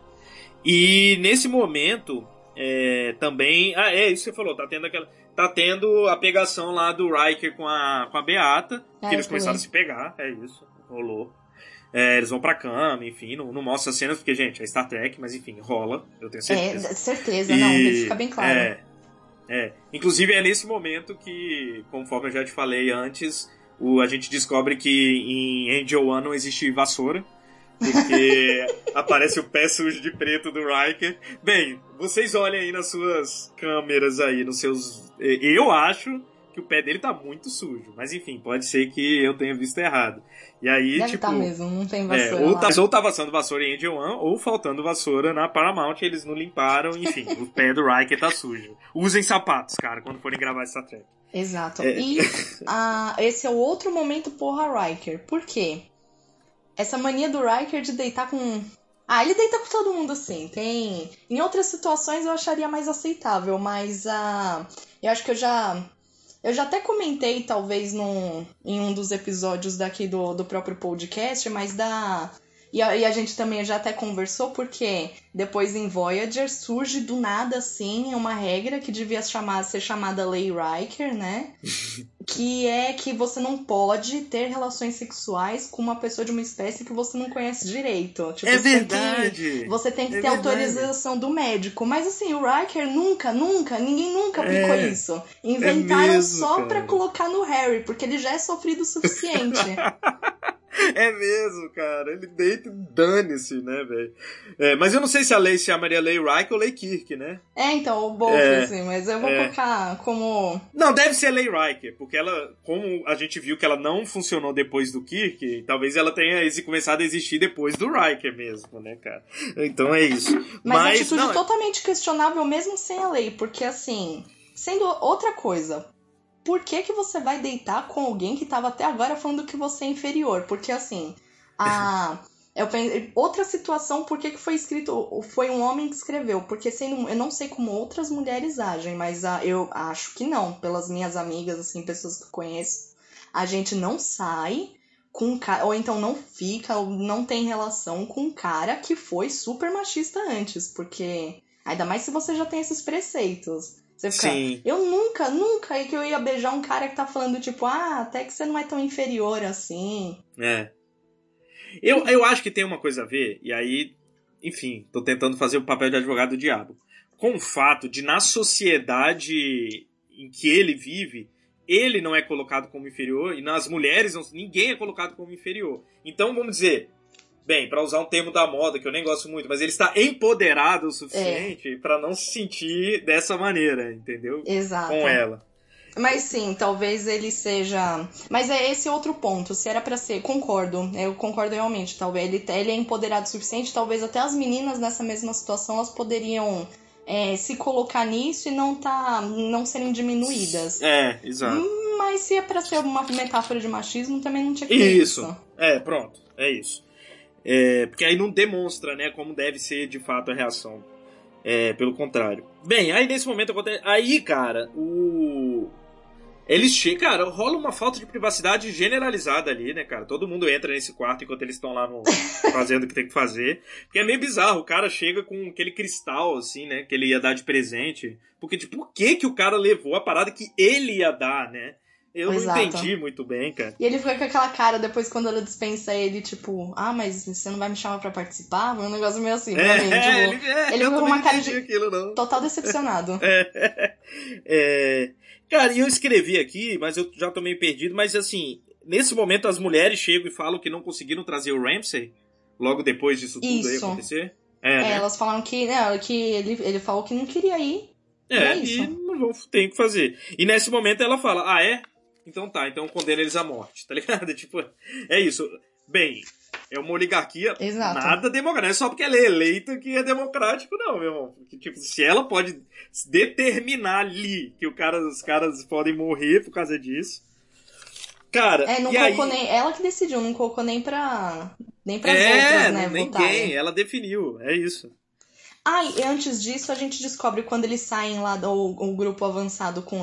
E nesse momento, também... isso que você falou, tá tendo a pegação lá do Riker com a Beata, que eles começaram a se pegar, isso, rolou. Eles vão pra cama, enfim, não mostra as cenas, porque, gente, é Star Trek, mas enfim, rola, eu tenho certeza. Certeza, não, fica bem claro. Inclusive é nesse momento que, conforme eu já te falei antes, a gente descobre que em Angel One não existe vassoura, porque aparece o pé sujo de preto do Riker. Bem, vocês olhem aí nas suas câmeras aí, nos seus... Eu acho que o pé dele tá muito sujo, mas enfim, pode ser que eu tenha visto errado. E aí, deve tá mesmo, não tem vassoura ou tá passando vassoura em Angel One, ou faltando vassoura na Paramount, eles não limparam, enfim, o pé do Riker tá sujo. Usem sapatos, cara, quando forem gravar Star Trek. Exato. E esse é o outro momento porra Riker. Por quê? Essa mania do Riker de deitar com... ele deita com todo mundo, assim. Em outras situações eu acharia mais aceitável, mas eu acho que eu já até comentei, talvez, em um dos episódios daqui do próprio podcast, mas E a gente também já até conversou, porque depois em Voyager surge do nada, assim, uma regra que devia ser chamada Lei Riker, né? Que é que você não pode ter relações sexuais com uma pessoa de uma espécie que você não conhece direito. Tipo, verdade! Você tem que ter autorização do médico. Mas assim, o Riker ninguém nunca aplicou isso. Inventaram só pra colocar no Harry, porque ele já é sofrido o suficiente. É mesmo, cara. Ele deita e dane-se, né, velho? Mas eu não sei se a lei se chamaria Lei Riker ou Lei Kirk, né? Então, o both, assim, mas eu vou colocar como... Não, deve ser Lei Riker, porque ela, como a gente viu que ela não funcionou depois do Kirk, talvez ela tenha começado a existir depois do Riker mesmo, né, cara? Então é isso. Mas atitude totalmente questionável mesmo sem a lei, porque, assim, sendo outra coisa... Por que você vai deitar com alguém que estava até agora falando que você é inferior? Porque, assim, outra situação, por que foi escrito... Foi um homem que escreveu. Porque eu não sei como outras mulheres agem, mas eu acho que não. Pelas minhas amigas, assim, pessoas que eu conheço, a gente não sai com um cara... Ou então não fica, ou não tem relação com um cara que foi super machista antes. Porque... Ainda mais se você já tem esses preceitos... Você fica, sim. Eu nunca que eu ia beijar um cara que tá falando, tipo, até que você não é tão inferior assim. Eu acho que tem uma coisa a ver, e aí, enfim, tô tentando fazer o papel de advogado do diabo. Com o fato de, na sociedade em que ele vive, ele não é colocado como inferior, e nas mulheres, ninguém é colocado como inferior. Então, vamos dizer... Bem, pra usar um termo da moda, que eu nem gosto muito, mas ele está empoderado o suficiente pra não se sentir dessa maneira, entendeu? Exato. Com ela. Mas sim, talvez ele seja... Mas é esse outro ponto, se era pra ser... Eu concordo realmente, talvez ele é empoderado o suficiente, talvez até as meninas nessa mesma situação, elas poderiam se colocar nisso e não serem diminuídas. Exato. Mas se é pra ser uma metáfora de machismo, também não tinha que ter isso. Pronto, é isso. Porque aí não demonstra, né, como deve ser de fato a reação. Pelo contrário. Bem, aí nesse momento acontece... Aí, cara, Eles chegam, cara, rola uma falta de privacidade generalizada ali, né, cara? Todo mundo entra nesse quarto enquanto eles estão lá fazendo o que tem que fazer. Porque é meio bizarro, o cara chega com aquele cristal, assim, né, que ele ia dar de presente. Porque, tipo, por que o cara levou a parada que ele ia dar, né? Eu Exato. não entendi muito bem, cara. E ele fica com aquela cara depois quando ela dispensa ele, tipo, mas você não vai me chamar pra participar? Um negócio meio assim, pra mim. Tipo, ele fica com uma cara de aquilo, total decepcionado. Cara, e eu escrevi aqui, mas eu já tô meio perdido, mas assim, nesse momento as mulheres chegam e falam que não conseguiram trazer o Ramsay, logo depois disso tudo aí acontecer. Né? Elas falaram que ele falou que não queria ir. E não tem o que fazer. E nesse momento ela fala, então tá, então condena eles à morte, tá ligado? Tipo, é isso. Bem, é uma oligarquia nada democrática. Não é só porque ela é eleita que é democrático, não, meu irmão. Porque, tipo, se ela pode determinar ali que os caras podem morrer por causa disso. Cara, não e colocou aí... nem. Ela que decidiu, não colocou nem pra outras, né? Ninguém, ela definiu, é isso. E antes disso a gente descobre quando eles saem lá o grupo avançado com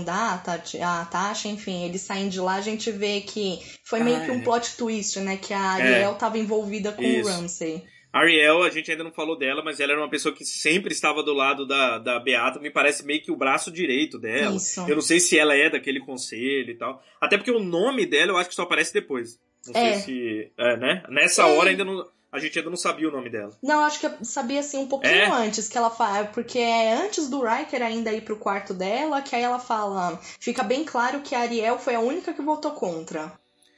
a Tasha, enfim, eles saem de lá, a gente vê que foi meio que um plot twist, né? Que a Ariel tava envolvida com o Ramsay. A Ariel, a gente ainda não falou dela, mas ela era uma pessoa que sempre estava do lado da Beata, me parece meio que o braço direito dela. Isso. Eu não sei se ela é daquele conselho e tal. Até porque o nome dela eu acho que só aparece depois. Não sei se... né? Nessa hora a gente ainda não sabia o nome dela. Não, acho que eu sabia assim um pouquinho antes que ela fala, porque é antes do Riker ainda ir pro quarto dela, que aí ela fala, fica bem claro que a Ariel foi a única que votou contra.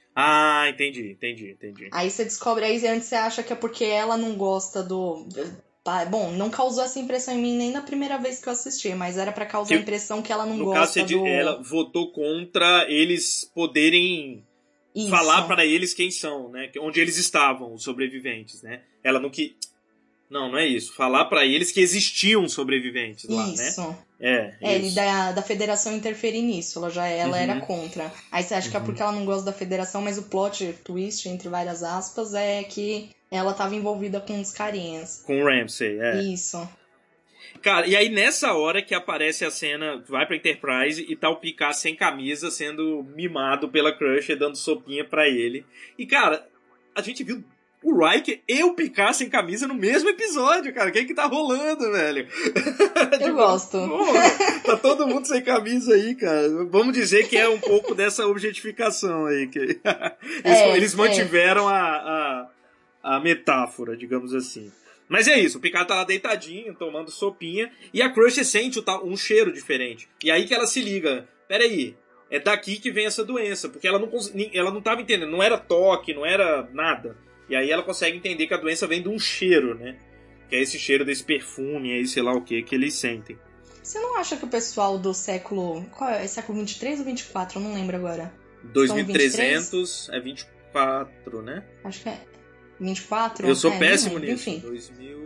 Entendi. Aí você descobre, aí antes você acha que é porque ela não gosta do... Bom, não causou essa impressão em mim nem na primeira vez que eu assisti, mas era pra causar a impressão que ela não gosta do... Ela votou contra eles poderem... Isso. Falar para eles quem são, né? Onde eles estavam, os sobreviventes, né? Ela não que... Não é isso. Falar para eles que existiam sobreviventes lá, isso. né? Isso. E da federação interferir nisso. Ela era contra. Aí você acha que é porque ela não gosta da federação, mas o plot twist, entre várias aspas, é que ela tava envolvida com os carinhas. Com o Ramsay, Isso. Cara, e aí nessa hora que aparece a cena, vai pra Enterprise e tá o Picard sem camisa, sendo mimado pela Crusher, dando sopinha pra ele. E, cara, a gente viu o Riker e o Picard sem camisa no mesmo episódio, cara. O que é que tá rolando, velho? Eu gosto. Tá todo mundo sem camisa aí, cara. Vamos dizer que é um pouco dessa objetificação aí. Que eles mantiveram a metáfora, digamos assim. Mas é isso, o Picard tá lá deitadinho, tomando sopinha, e a Crusher sente um cheiro diferente. E aí que ela se liga, peraí, é daqui que vem essa doença, porque ela não tava entendendo, não era toque, não era nada. E aí ela consegue entender que a doença vem de um cheiro, né? Que é esse cheiro desse perfume aí, sei lá o que eles sentem. Você não acha que o pessoal do século... Qual é? Século 23 ou 24? Eu não lembro agora. 2300 é 24, né? Acho que é 24? Eu sou péssimo nisso. Enfim. 2000...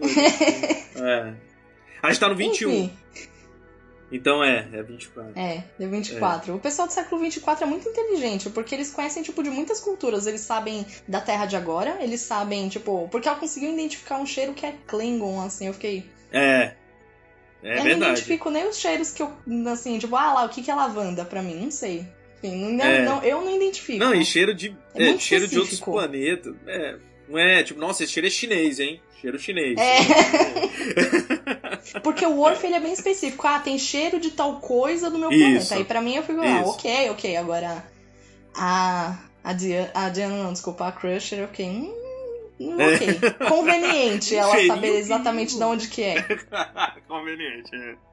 A gente tá no 21. Enfim. Então é 24. É 24. O pessoal do século 24 é muito inteligente, porque eles conhecem, tipo, de muitas culturas. Eles sabem da Terra de agora, eles sabem, tipo... Porque ela conseguiu identificar um cheiro que é Klingon, assim, eu fiquei... eu verdade. Não identifico nem os cheiros que eu, assim, tipo, lá, o que é lavanda pra mim? Não sei. Enfim, eu não identifico. Não, e cheiro de cheiro de outros planetas. Não é, tipo, nossa, esse cheiro é chinês, hein? Cheiro chinês. Porque o Worf, ele é bem específico. Tem cheiro de tal coisa do meu planeta. Aí pra mim eu fico, ok. Agora, a Diana, não, desculpa, a Crusher, ok. Conveniente ela saber exatamente de onde que é. Conveniente,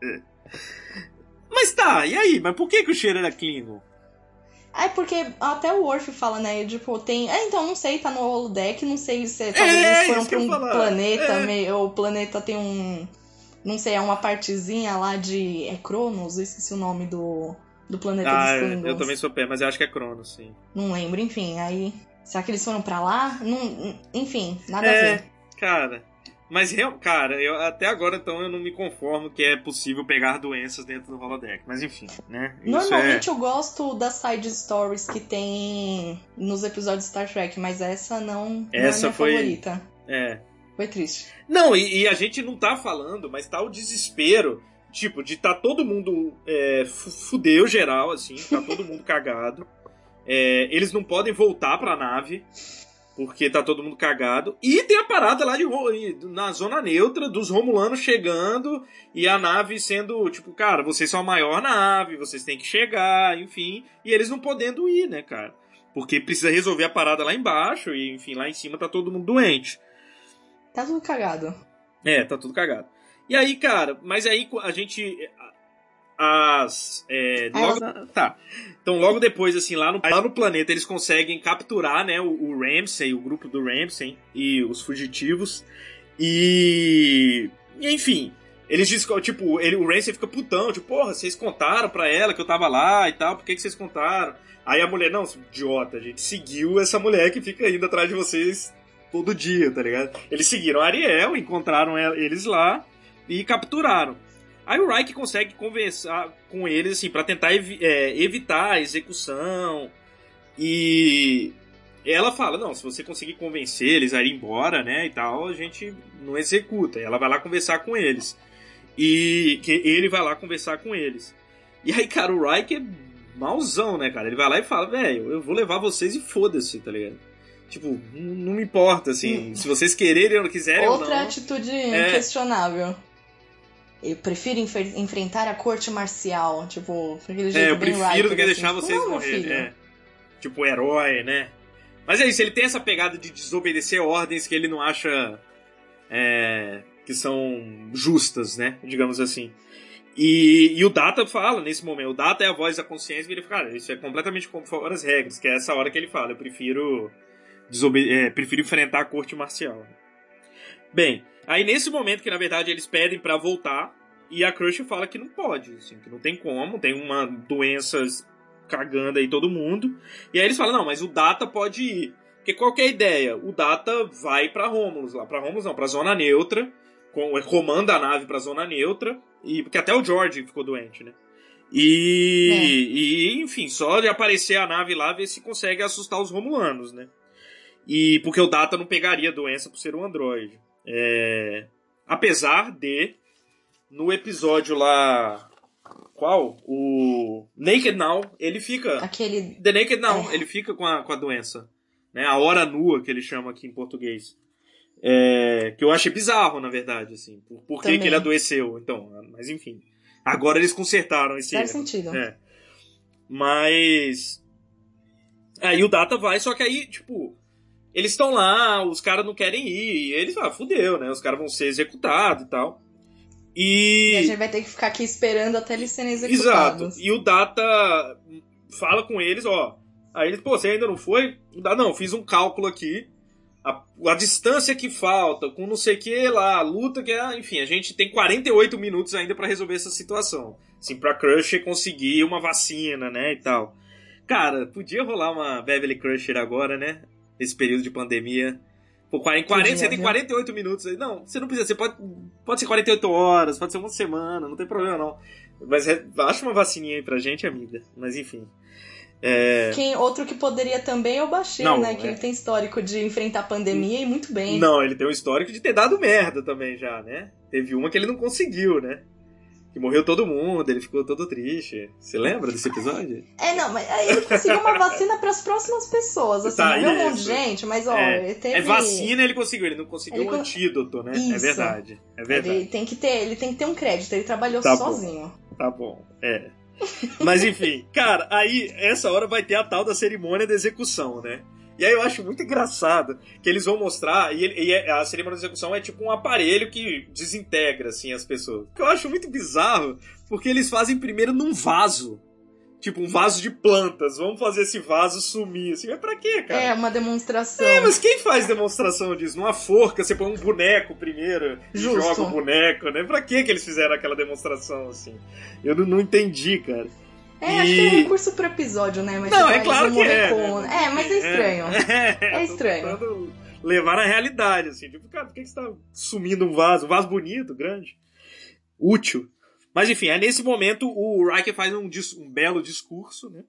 Mas tá, e aí? Mas por que o cheiro era Klingon? Porque até o Worf fala, né? Tipo, tem... então, não sei, tá no holodeck, não sei se talvez eles foram pra um planeta, o planeta tem um... Não sei, é uma partezinha lá de... É Cronos? Eu esqueci o nome do planeta dos Klingons. Eu também sou pé, mas eu acho que é Cronos, sim. Não lembro, enfim, aí... Será que eles foram pra lá? Não, enfim, nada a ver. Cara... Mas, cara, até agora, então, eu não me conformo que é possível pegar doenças dentro do holodeck. Mas, enfim, né? Normalmente eu gosto das side stories que tem nos episódios de Star Trek, mas essa não é a minha favorita. Foi triste. Não, e a gente não tá falando, mas tá o desespero tipo, de tá todo mundo fudeu geral, assim, tá todo mundo cagado. Eles não podem voltar pra nave, porque tá todo mundo cagado. E tem a parada lá na zona neutra dos Romulanos chegando e a nave sendo, tipo, cara, vocês são a maior nave, vocês têm que chegar, enfim. E eles não podendo ir, né, cara? Porque precisa resolver a parada lá embaixo e, enfim, lá em cima tá todo mundo doente. Tá tudo cagado. Tá tudo cagado. E aí, cara, mas aí a gente... Então, logo depois, assim, lá no planeta, eles conseguem capturar, né, o Ramsay, o grupo do Ramsay e os fugitivos. E enfim, eles dizem, tipo, o Ramsay fica putão, tipo, porra, vocês contaram pra ela que eu tava lá e tal, por que vocês contaram? Aí a mulher, não, idiota, a gente seguiu essa mulher que fica indo atrás de vocês todo dia, tá ligado? Eles seguiram a Ariel, encontraram eles lá e capturaram. Aí o Riker consegue conversar com eles, assim, pra tentar evitar a execução. E ela fala, não, se você conseguir convencer eles a ir embora, né, e tal, a gente não executa. E ela vai lá conversar com eles. E que ele vai lá conversar com eles. E aí, cara, o Riker é mauzão, né, cara? Ele vai lá e fala, velho, eu vou levar vocês e foda-se, tá ligado? Tipo, não me importa, assim, se vocês quererem ou não quiserem ou não. Outra atitude inquestionável. Eu prefiro enfrentar a corte marcial, tipo, aquele jeito eu bem prefiro do que assim, deixar vocês morrerem, tipo, herói, né? Mas é isso, ele tem essa pegada de desobedecer ordens que ele não acha que são justas, né? Digamos assim. E o Data fala nesse momento, o Data é a voz da consciência, e ele fala, cara, isso é completamente conforme as regras, que é essa hora que ele fala, eu prefiro enfrentar a corte marcial. Bem, aí nesse momento que na verdade eles pedem pra voltar, e a Crusher fala que não pode, assim, que não tem como, tem uma doença cagando aí todo mundo. E aí eles falam, não, mas o Data pode ir. Porque qual que é a ideia? O Data vai pra Romulus, pra Zona Neutra, comanda a nave pra Zona Neutra, porque até o George ficou doente, né? E enfim, só de aparecer a nave lá, ver se consegue assustar os Romulanos, né? E porque o Data não pegaria doença por ser um androide. Apesar de, no episódio lá, qual? O Naked Now, ele fica... The Naked Now, ele fica com a doença. Né? A hora nua, que ele chama aqui em português. Que eu achei bizarro, na verdade, assim. Por que ele adoeceu, então. Mas enfim. Agora eles consertaram esse erro. Faz sentido. Mas... Aí o Data vai, só que aí, tipo... Eles estão lá, os caras não querem ir. E eles, fudeu, né? Os caras vão ser executados e tal. E a gente vai ter que ficar aqui esperando até eles serem executados. Exato. E o Data fala com eles, ó. Aí eles, você ainda não foi? Não, fiz um cálculo aqui. A distância que falta, com não sei o que lá, a luta que é... Enfim, a gente tem 48 minutos ainda pra resolver essa situação. Assim, pra Crusher conseguir uma vacina, né, e tal. Cara, podia rolar uma Beverly Crusher agora, né? Nesse período de pandemia. Pô, você tem 48 minutos aí. Não, você não precisa. Você pode ser 48 horas, pode ser uma semana, não tem problema não. Mas acha uma vacininha aí pra gente, amiga. Mas enfim. Outro que poderia também é o Bashir, né? Que ele tem histórico de enfrentar a pandemia e muito bem. Não, ele tem um histórico de ter dado merda também já, né? Teve uma que ele não conseguiu, né? Que morreu todo mundo, ele ficou todo triste. Você lembra desse episódio? Não, mas aí ele conseguiu uma vacina para as próximas pessoas. Assim, morreu um monte de gente, mas ó, ele teve... vacina ele conseguiu, ele não conseguiu um antídoto, né? Isso. É verdade. Ele tem que ter um crédito, ele trabalhou sozinho. Tá bom, Mas enfim, cara, aí essa hora vai ter a tal da cerimônia da execução, né? E aí eu acho muito engraçado que eles vão mostrar, e a cerimônia de execução é tipo um aparelho que desintegra, assim, as pessoas. Que eu acho muito bizarro, porque eles fazem primeiro num vaso. Tipo, um vaso de plantas. Vamos fazer esse vaso sumir, assim. Mas pra quê, cara? Uma demonstração. Mas quem faz demonstração disso? Numa forca, você põe um boneco primeiro e joga o boneco, né? Pra que eles fizeram aquela demonstração, assim? Eu não entendi, cara. Acho que é um recurso pro episódio, né? Mas não, é claro que mas é estranho. É estranho. Tô levar na realidade, assim. Tipo, cara, por que você tá sumindo um vaso? Um vaso bonito, grande, útil. Mas enfim, nesse momento o Riker faz um belo discurso, né?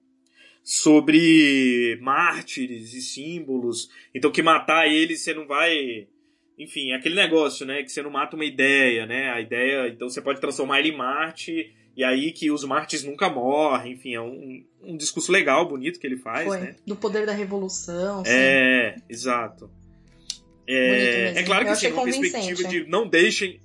Sobre mártires e símbolos. Então que matar eles, você não vai enfim, aquele negócio, né, que você não mata uma ideia, né, a ideia, então você pode transformar ele em Marte, e aí que os Martes nunca morrem, enfim, é um discurso legal, bonito que ele faz, né. Do poder da revolução, sim. Exato. É claro que assim, uma perspectiva de não deixem...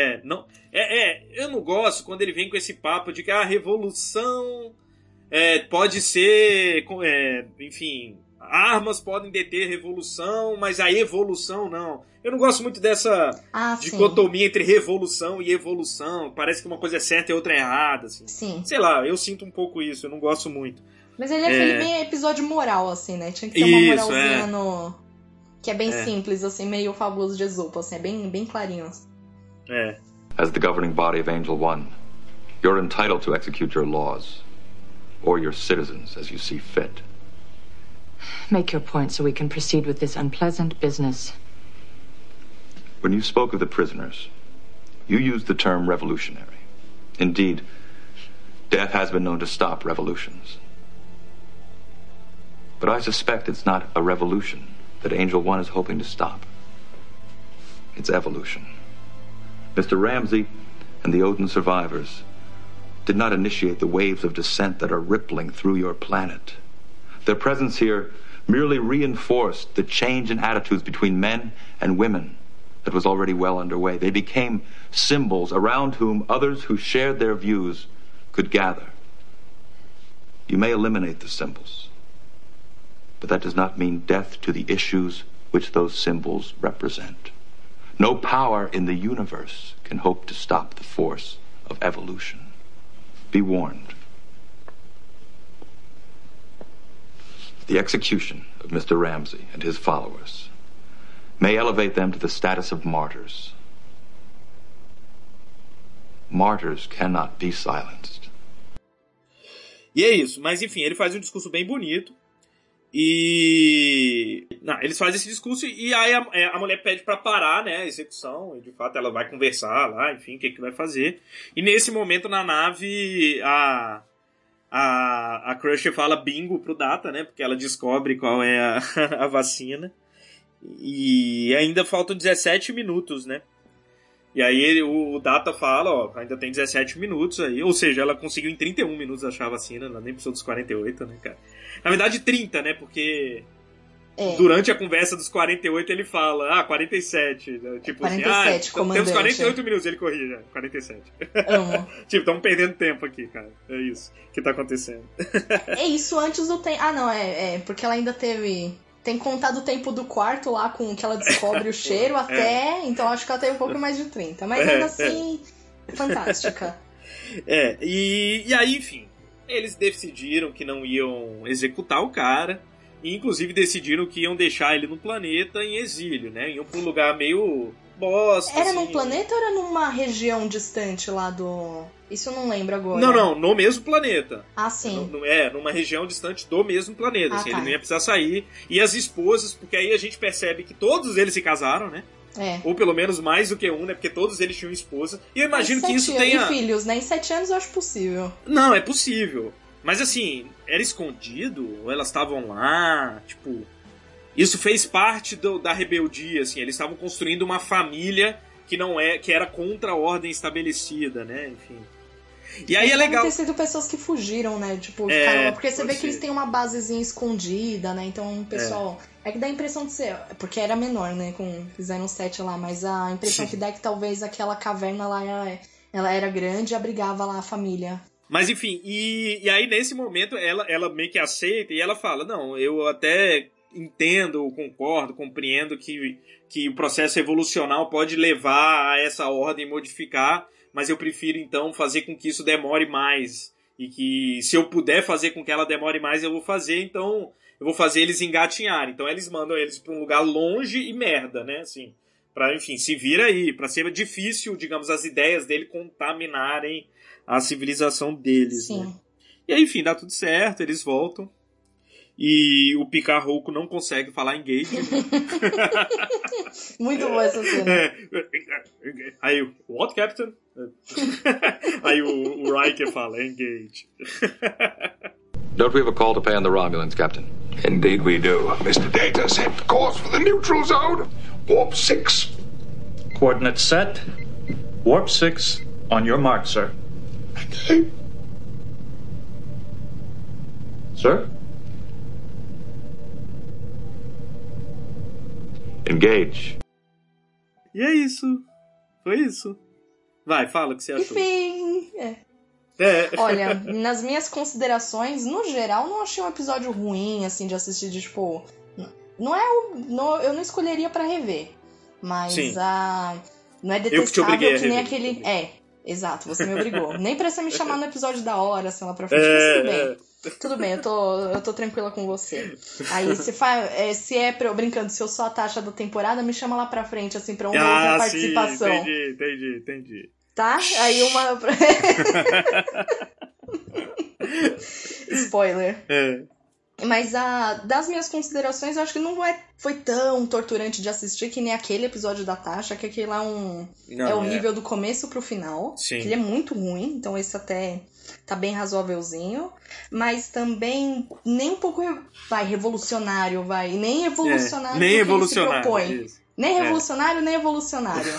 eu não gosto quando ele vem com esse papo de que a revolução pode ser, enfim, armas podem deter revolução, mas a evolução não. Eu não gosto muito dessa dicotomia entre revolução e evolução. Parece que uma coisa é certa e outra é errada. Assim. Sim. Sei lá, eu sinto um pouco isso, eu não gosto muito. Mas ele é meio episódio moral, assim, né? Tinha que ter uma moralzinha no... que é bem simples, assim, meio Fabuloso de Esopo, assim, é bem clarinho. As the governing body of Angel One, you're entitled to execute your laws, or your citizens as you see fit. Make your point so we can proceed with this unpleasant business. When you spoke of the prisoners, you used the term revolutionary. Indeed, death has been known to stop revolutions. But I suspect it's not a revolution that Angel One is hoping to stop. It's evolution. Mr. Ramsey and the Odin survivors did not initiate the waves of dissent that are rippling through your planet. Their presence here merely reinforced the change in attitudes between men and women that was already well underway. They became symbols around whom others who shared their views could gather. You may eliminate the symbols, but that does not mean death to the issues which those symbols represent. No power in the universe can hope to stop the force of evolution. Be warned. The execution of Mr. Ramsey and his followers may elevate them to the status of martyrs. Martyrs cannot be silenced. E é isso, mas enfim, ele faz um discurso bem bonito. E... eles fazem esse discurso e aí a mulher pede pra parar, né, a execução, e de fato ela vai conversar lá, enfim, o que vai fazer. E nesse momento na nave a Crusher fala bingo pro Data, né, porque ela descobre qual é a vacina. E ainda faltam 17 minutos, né. E aí o Data fala, ainda tem 17 minutos aí, ou seja, ela conseguiu em 31 minutos achar a vacina, ela nem precisou dos 48, né, cara. Na verdade 30, né, porque durante a conversa dos 48 ele fala, 47, né? Tipo 47, assim, temos 48 minutos, ele corrige, 47. Amo. Tipo, estamos perdendo tempo aqui, cara, é isso que tá acontecendo. É isso antes do tempo, porque ela ainda tem contado o tempo do quarto lá com que ela descobre o cheiro até, então acho que ela tem um pouco mais de 30, mas ainda assim, fantástica. E aí, enfim, eles decidiram que não iam executar o cara, e inclusive decidiram que iam deixar ele no planeta em exílio, né? Iam pra um lugar meio bosta. Era assim. num planeta ou era numa região distante lá do... Isso eu não lembro agora. Não, no mesmo planeta. Ah, sim. Numa região distante do mesmo planeta. Assim, ele não ia precisar sair. E as esposas, porque aí a gente percebe que todos eles se casaram, né? Ou pelo menos mais do que um, né? Porque todos eles tinham esposa. E eu imagino que isso tenha... E filhos, né? Em 7 anos eu acho possível. Não, é possível. Mas assim, era escondido? Ou elas estavam lá? Tipo... Isso fez parte da rebeldia, assim. Eles estavam construindo uma família que era contra a ordem estabelecida, né? Enfim... E aí é legal. Devem ter sido pessoas que fugiram, né? Tipo, porque você vê que eles têm uma basezinha escondida, né? Então o pessoal. É que dá a impressão de ser. Porque era menor, né? Fizeram um set lá, mas a impressão que dá é que talvez aquela caverna lá ela era grande e abrigava lá a família. Mas enfim, e aí nesse momento ela meio que aceita e ela fala: não, eu até entendo, concordo, compreendo que o processo evolucional pode levar a essa ordem modificar. Mas eu prefiro, então, fazer com que isso demore mais. E que, se eu puder fazer com que ela demore mais, eu vou fazer. Então, eu vou fazer eles engatinharem. Então, eles mandam eles para um lugar longe e merda, né? Assim, pra, enfim, se vira aí. Pra ser difícil, digamos, as ideias dele contaminarem a civilização deles, Sim. Né? E aí, enfim, dá tudo certo, eles voltam. E o Picard rouco não consegue falar engage. Muito boa essa cena. Aí, what, Captain? Aí o Riker fala, engage. Don't we have a call to pay on the Romulans, Captain? Indeed we do. Mr. Data, set course for the neutral zone. Warp 6. Coordinates set. Warp 6 on your mark, sir. Okay. Sir? Engage. E é isso. Foi isso. Vai, fala o que você achou. Enfim, Olha, nas minhas considerações, no geral, não achei um episódio ruim, assim, de assistir, de, tipo... eu não escolheria pra rever. Mas não é detestável que nem aquele... Exato, você me obrigou. Nem pra você me chamar no episódio da hora, assim, lá pra frente, mas tudo bem. Tudo bem, eu tô tranquila com você. Aí, se é pra eu brincando, se eu sou a Tasha da temporada, me chama lá pra frente, assim, pra uma outra participação. Sim, entendi. Tá? Aí uma... Spoiler. Mas das minhas considerações, eu acho que não foi tão torturante de assistir que nem aquele episódio da Tasha, que aquele lá é horrível do começo pro final. Sim. Que ele é muito ruim, então esse até tá bem razoávelzinho. Mas também nem um pouco revolucionário, nem evolucionário nem que ele se evolucionário, propõe. isso. Nem revolucionário, nem evolucionário.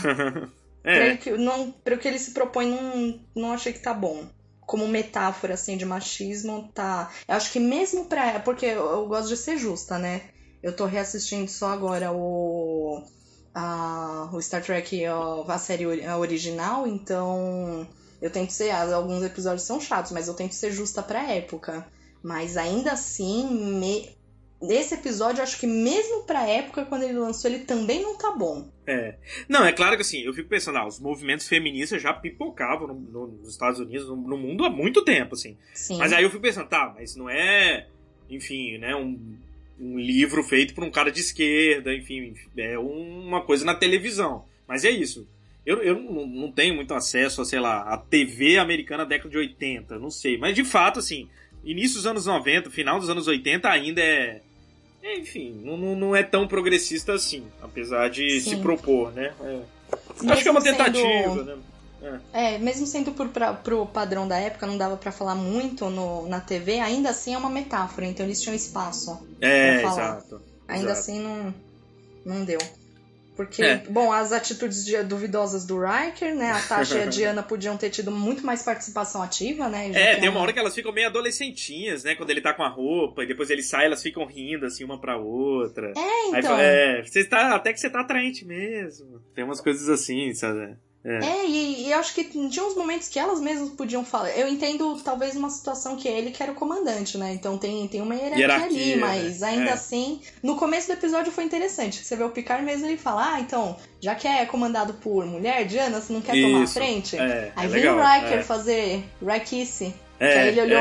Para o que ele se propõe, não achei que tá bom. Como metáfora, assim, de machismo, tá... Eu acho que mesmo porque eu gosto de ser justa, né? Eu tô reassistindo só agora o Star Trek, a série original, então... Eu tento ser... Alguns episódios são chatos, mas eu tento ser justa pra época. Mas ainda assim... Nesse episódio, eu acho que mesmo pra época, quando ele lançou, ele também não tá bom. Não, é claro que assim, eu fico pensando, os movimentos feministas já pipocavam nos Estados Unidos, no mundo há muito tempo, assim. Sim. Mas aí eu fico pensando, mas não é, enfim, né, um livro feito por um cara de esquerda, enfim, é uma coisa na televisão. Mas é isso. Eu não tenho muito acesso a, sei lá, a TV americana da década de 80, não sei. Mas de fato, assim, início dos anos 90, final dos anos 80 ainda enfim, não é tão progressista assim, apesar de se propor, né? Acho que é uma tentativa, né? Mesmo sendo pro padrão da época, não dava pra falar muito na TV, ainda assim é uma metáfora, então eles tinham espaço pra falar. Exato. Ainda assim não deu. Porque, bom, as atitudes duvidosas do Riker, né? A Tasha e a Diana podiam ter tido muito mais participação ativa, né? Tem uma hora que elas ficam meio adolescentinhas, né? Quando ele tá com a roupa, e depois ele sai, elas ficam rindo, assim, uma pra outra. Então... Aí, até que você tá atraente mesmo. Tem umas coisas assim, sabe? E eu acho que tinha uns momentos que elas mesmas podiam falar. Eu entendo, talvez, uma situação que ele que era o comandante, né? Então tem uma hierarquia ali, mas ainda assim, no começo do episódio foi interessante. Você vê o Picard mesmo, ele fala, então, já que é comandado por mulher, Diana, você não quer tomar a frente? Aí vem o Riker fazer Rikice. Que aí ele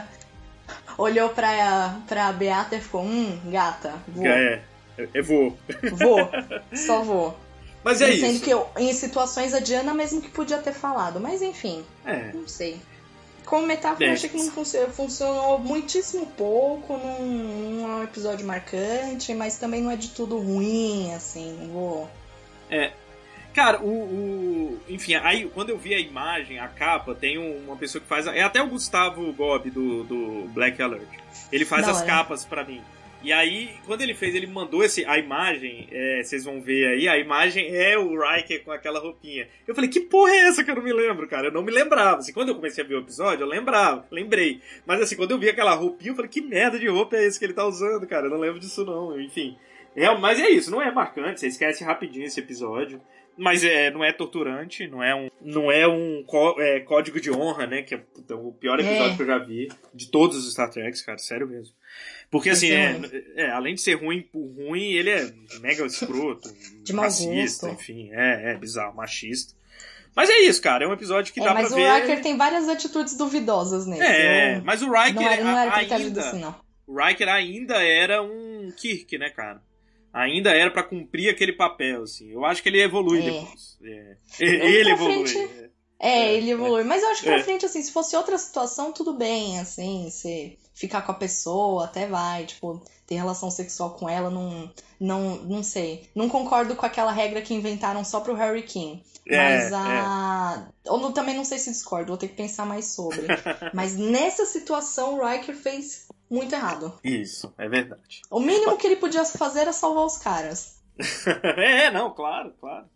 olhou pra Beata e ficou, gata, vou. Vou. Só vou. Mas é sendo isso. Que em situações a Diana mesmo que podia ter falado. Mas enfim, não sei. Como metáfora, eu achei que não funcionou muitíssimo pouco. Não é um episódio marcante, mas também não é de tudo ruim, assim. Cara, enfim, aí quando eu vi a imagem, a capa, tem uma pessoa que faz... É até o Gustavo Gobi do Black Alert. Ele faz as capas pra mim. E aí, quando ele fez, ele mandou a imagem, vocês vão ver aí, a imagem é o Riker com aquela roupinha. Eu falei, que porra é essa que eu não me lembro, cara? Eu não me lembrava. Assim, quando eu comecei a ver o episódio, eu lembrei. Mas assim, quando eu vi aquela roupinha, eu falei, que merda de roupa é essa que ele tá usando, cara? Eu não lembro disso não, enfim. Mas é isso, não é marcante, você esquece rapidinho esse episódio. Mas não é torturante, não é um código de honra, né? Que é o pior episódio que eu já vi de todos os Star Treks, cara, sério mesmo. Porque assim, além de ser ruim por ruim, ele é mega escroto, de racista, enfim, bizarro, machista. Mas é isso, cara, é um episódio que dá pra ver... Mas o Riker tem várias atitudes duvidosas nesse. Mas o Riker não era ainda... Assim, não. O Riker ainda era um Kirk, né, cara? Ainda era pra cumprir aquele papel, assim. Eu acho que ele evolui depois. Ele evolui. Ele evolui. Mas eu acho que pra frente, assim, se fosse outra situação, tudo bem, assim, se ficar com a pessoa, até vai, tipo, ter relação sexual com ela, não sei. Não concordo com aquela regra que inventaram só pro Harry King. Mas eu também não sei se discordo, vou ter que pensar mais sobre. Mas nessa situação, o Riker fez muito errado. Isso, é verdade. O mínimo que ele podia fazer era salvar os caras. Não, claro.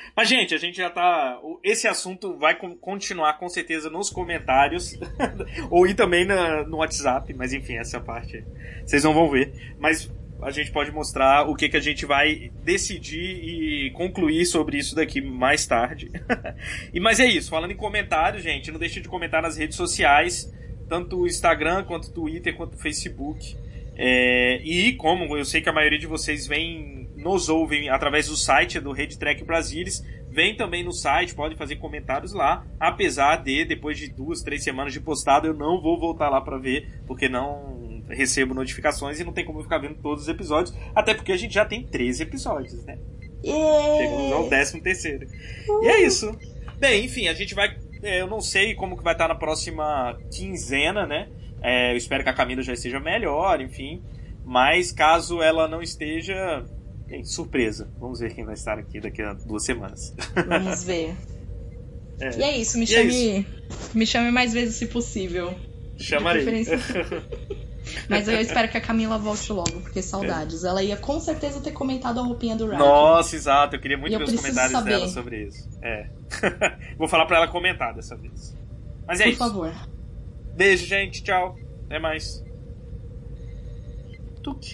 Mas, gente, a gente já tá... Esse assunto vai continuar, com certeza, nos comentários. Ou ir também no WhatsApp. Mas, enfim, essa parte vocês não vão ver. Mas a gente pode mostrar o que a gente vai decidir e concluir sobre isso daqui mais tarde. Mas é isso. Falando em comentários, gente, não deixe de comentar nas redes sociais. Tanto o Instagram, quanto o Twitter, quanto o Facebook. E como eu sei que a maioria de vocês nos ouvem através do site do Rede Trek Brasilis, vem também no site, pode fazer comentários lá, apesar de, depois de 2-3 semanas de postado, eu não vou voltar lá pra ver, porque não recebo notificações e não tem como eu ficar vendo todos os episódios, até porque a gente já tem 13 episódios, né? Chegamos ao 13º. E é isso. Bem, enfim, a gente vai... eu não sei como que vai estar na próxima quinzena, né? Eu espero que a Camila já esteja melhor, enfim. Mas caso ela não esteja... surpresa. Vamos ver quem vai estar aqui daqui a 2 semanas. Vamos ver. E é isso, me chame mais vezes se possível. Chamarei. Mas eu espero que a Camila volte logo, porque saudades. Ela ia com certeza ter comentado a roupinha do Rack. Nossa, exato. Eu queria muito ver os comentários saber. dela sobre isso. Vou falar pra ela comentar dessa vez. Mas é isso. Por favor. Beijo, gente. Tchau. Até mais.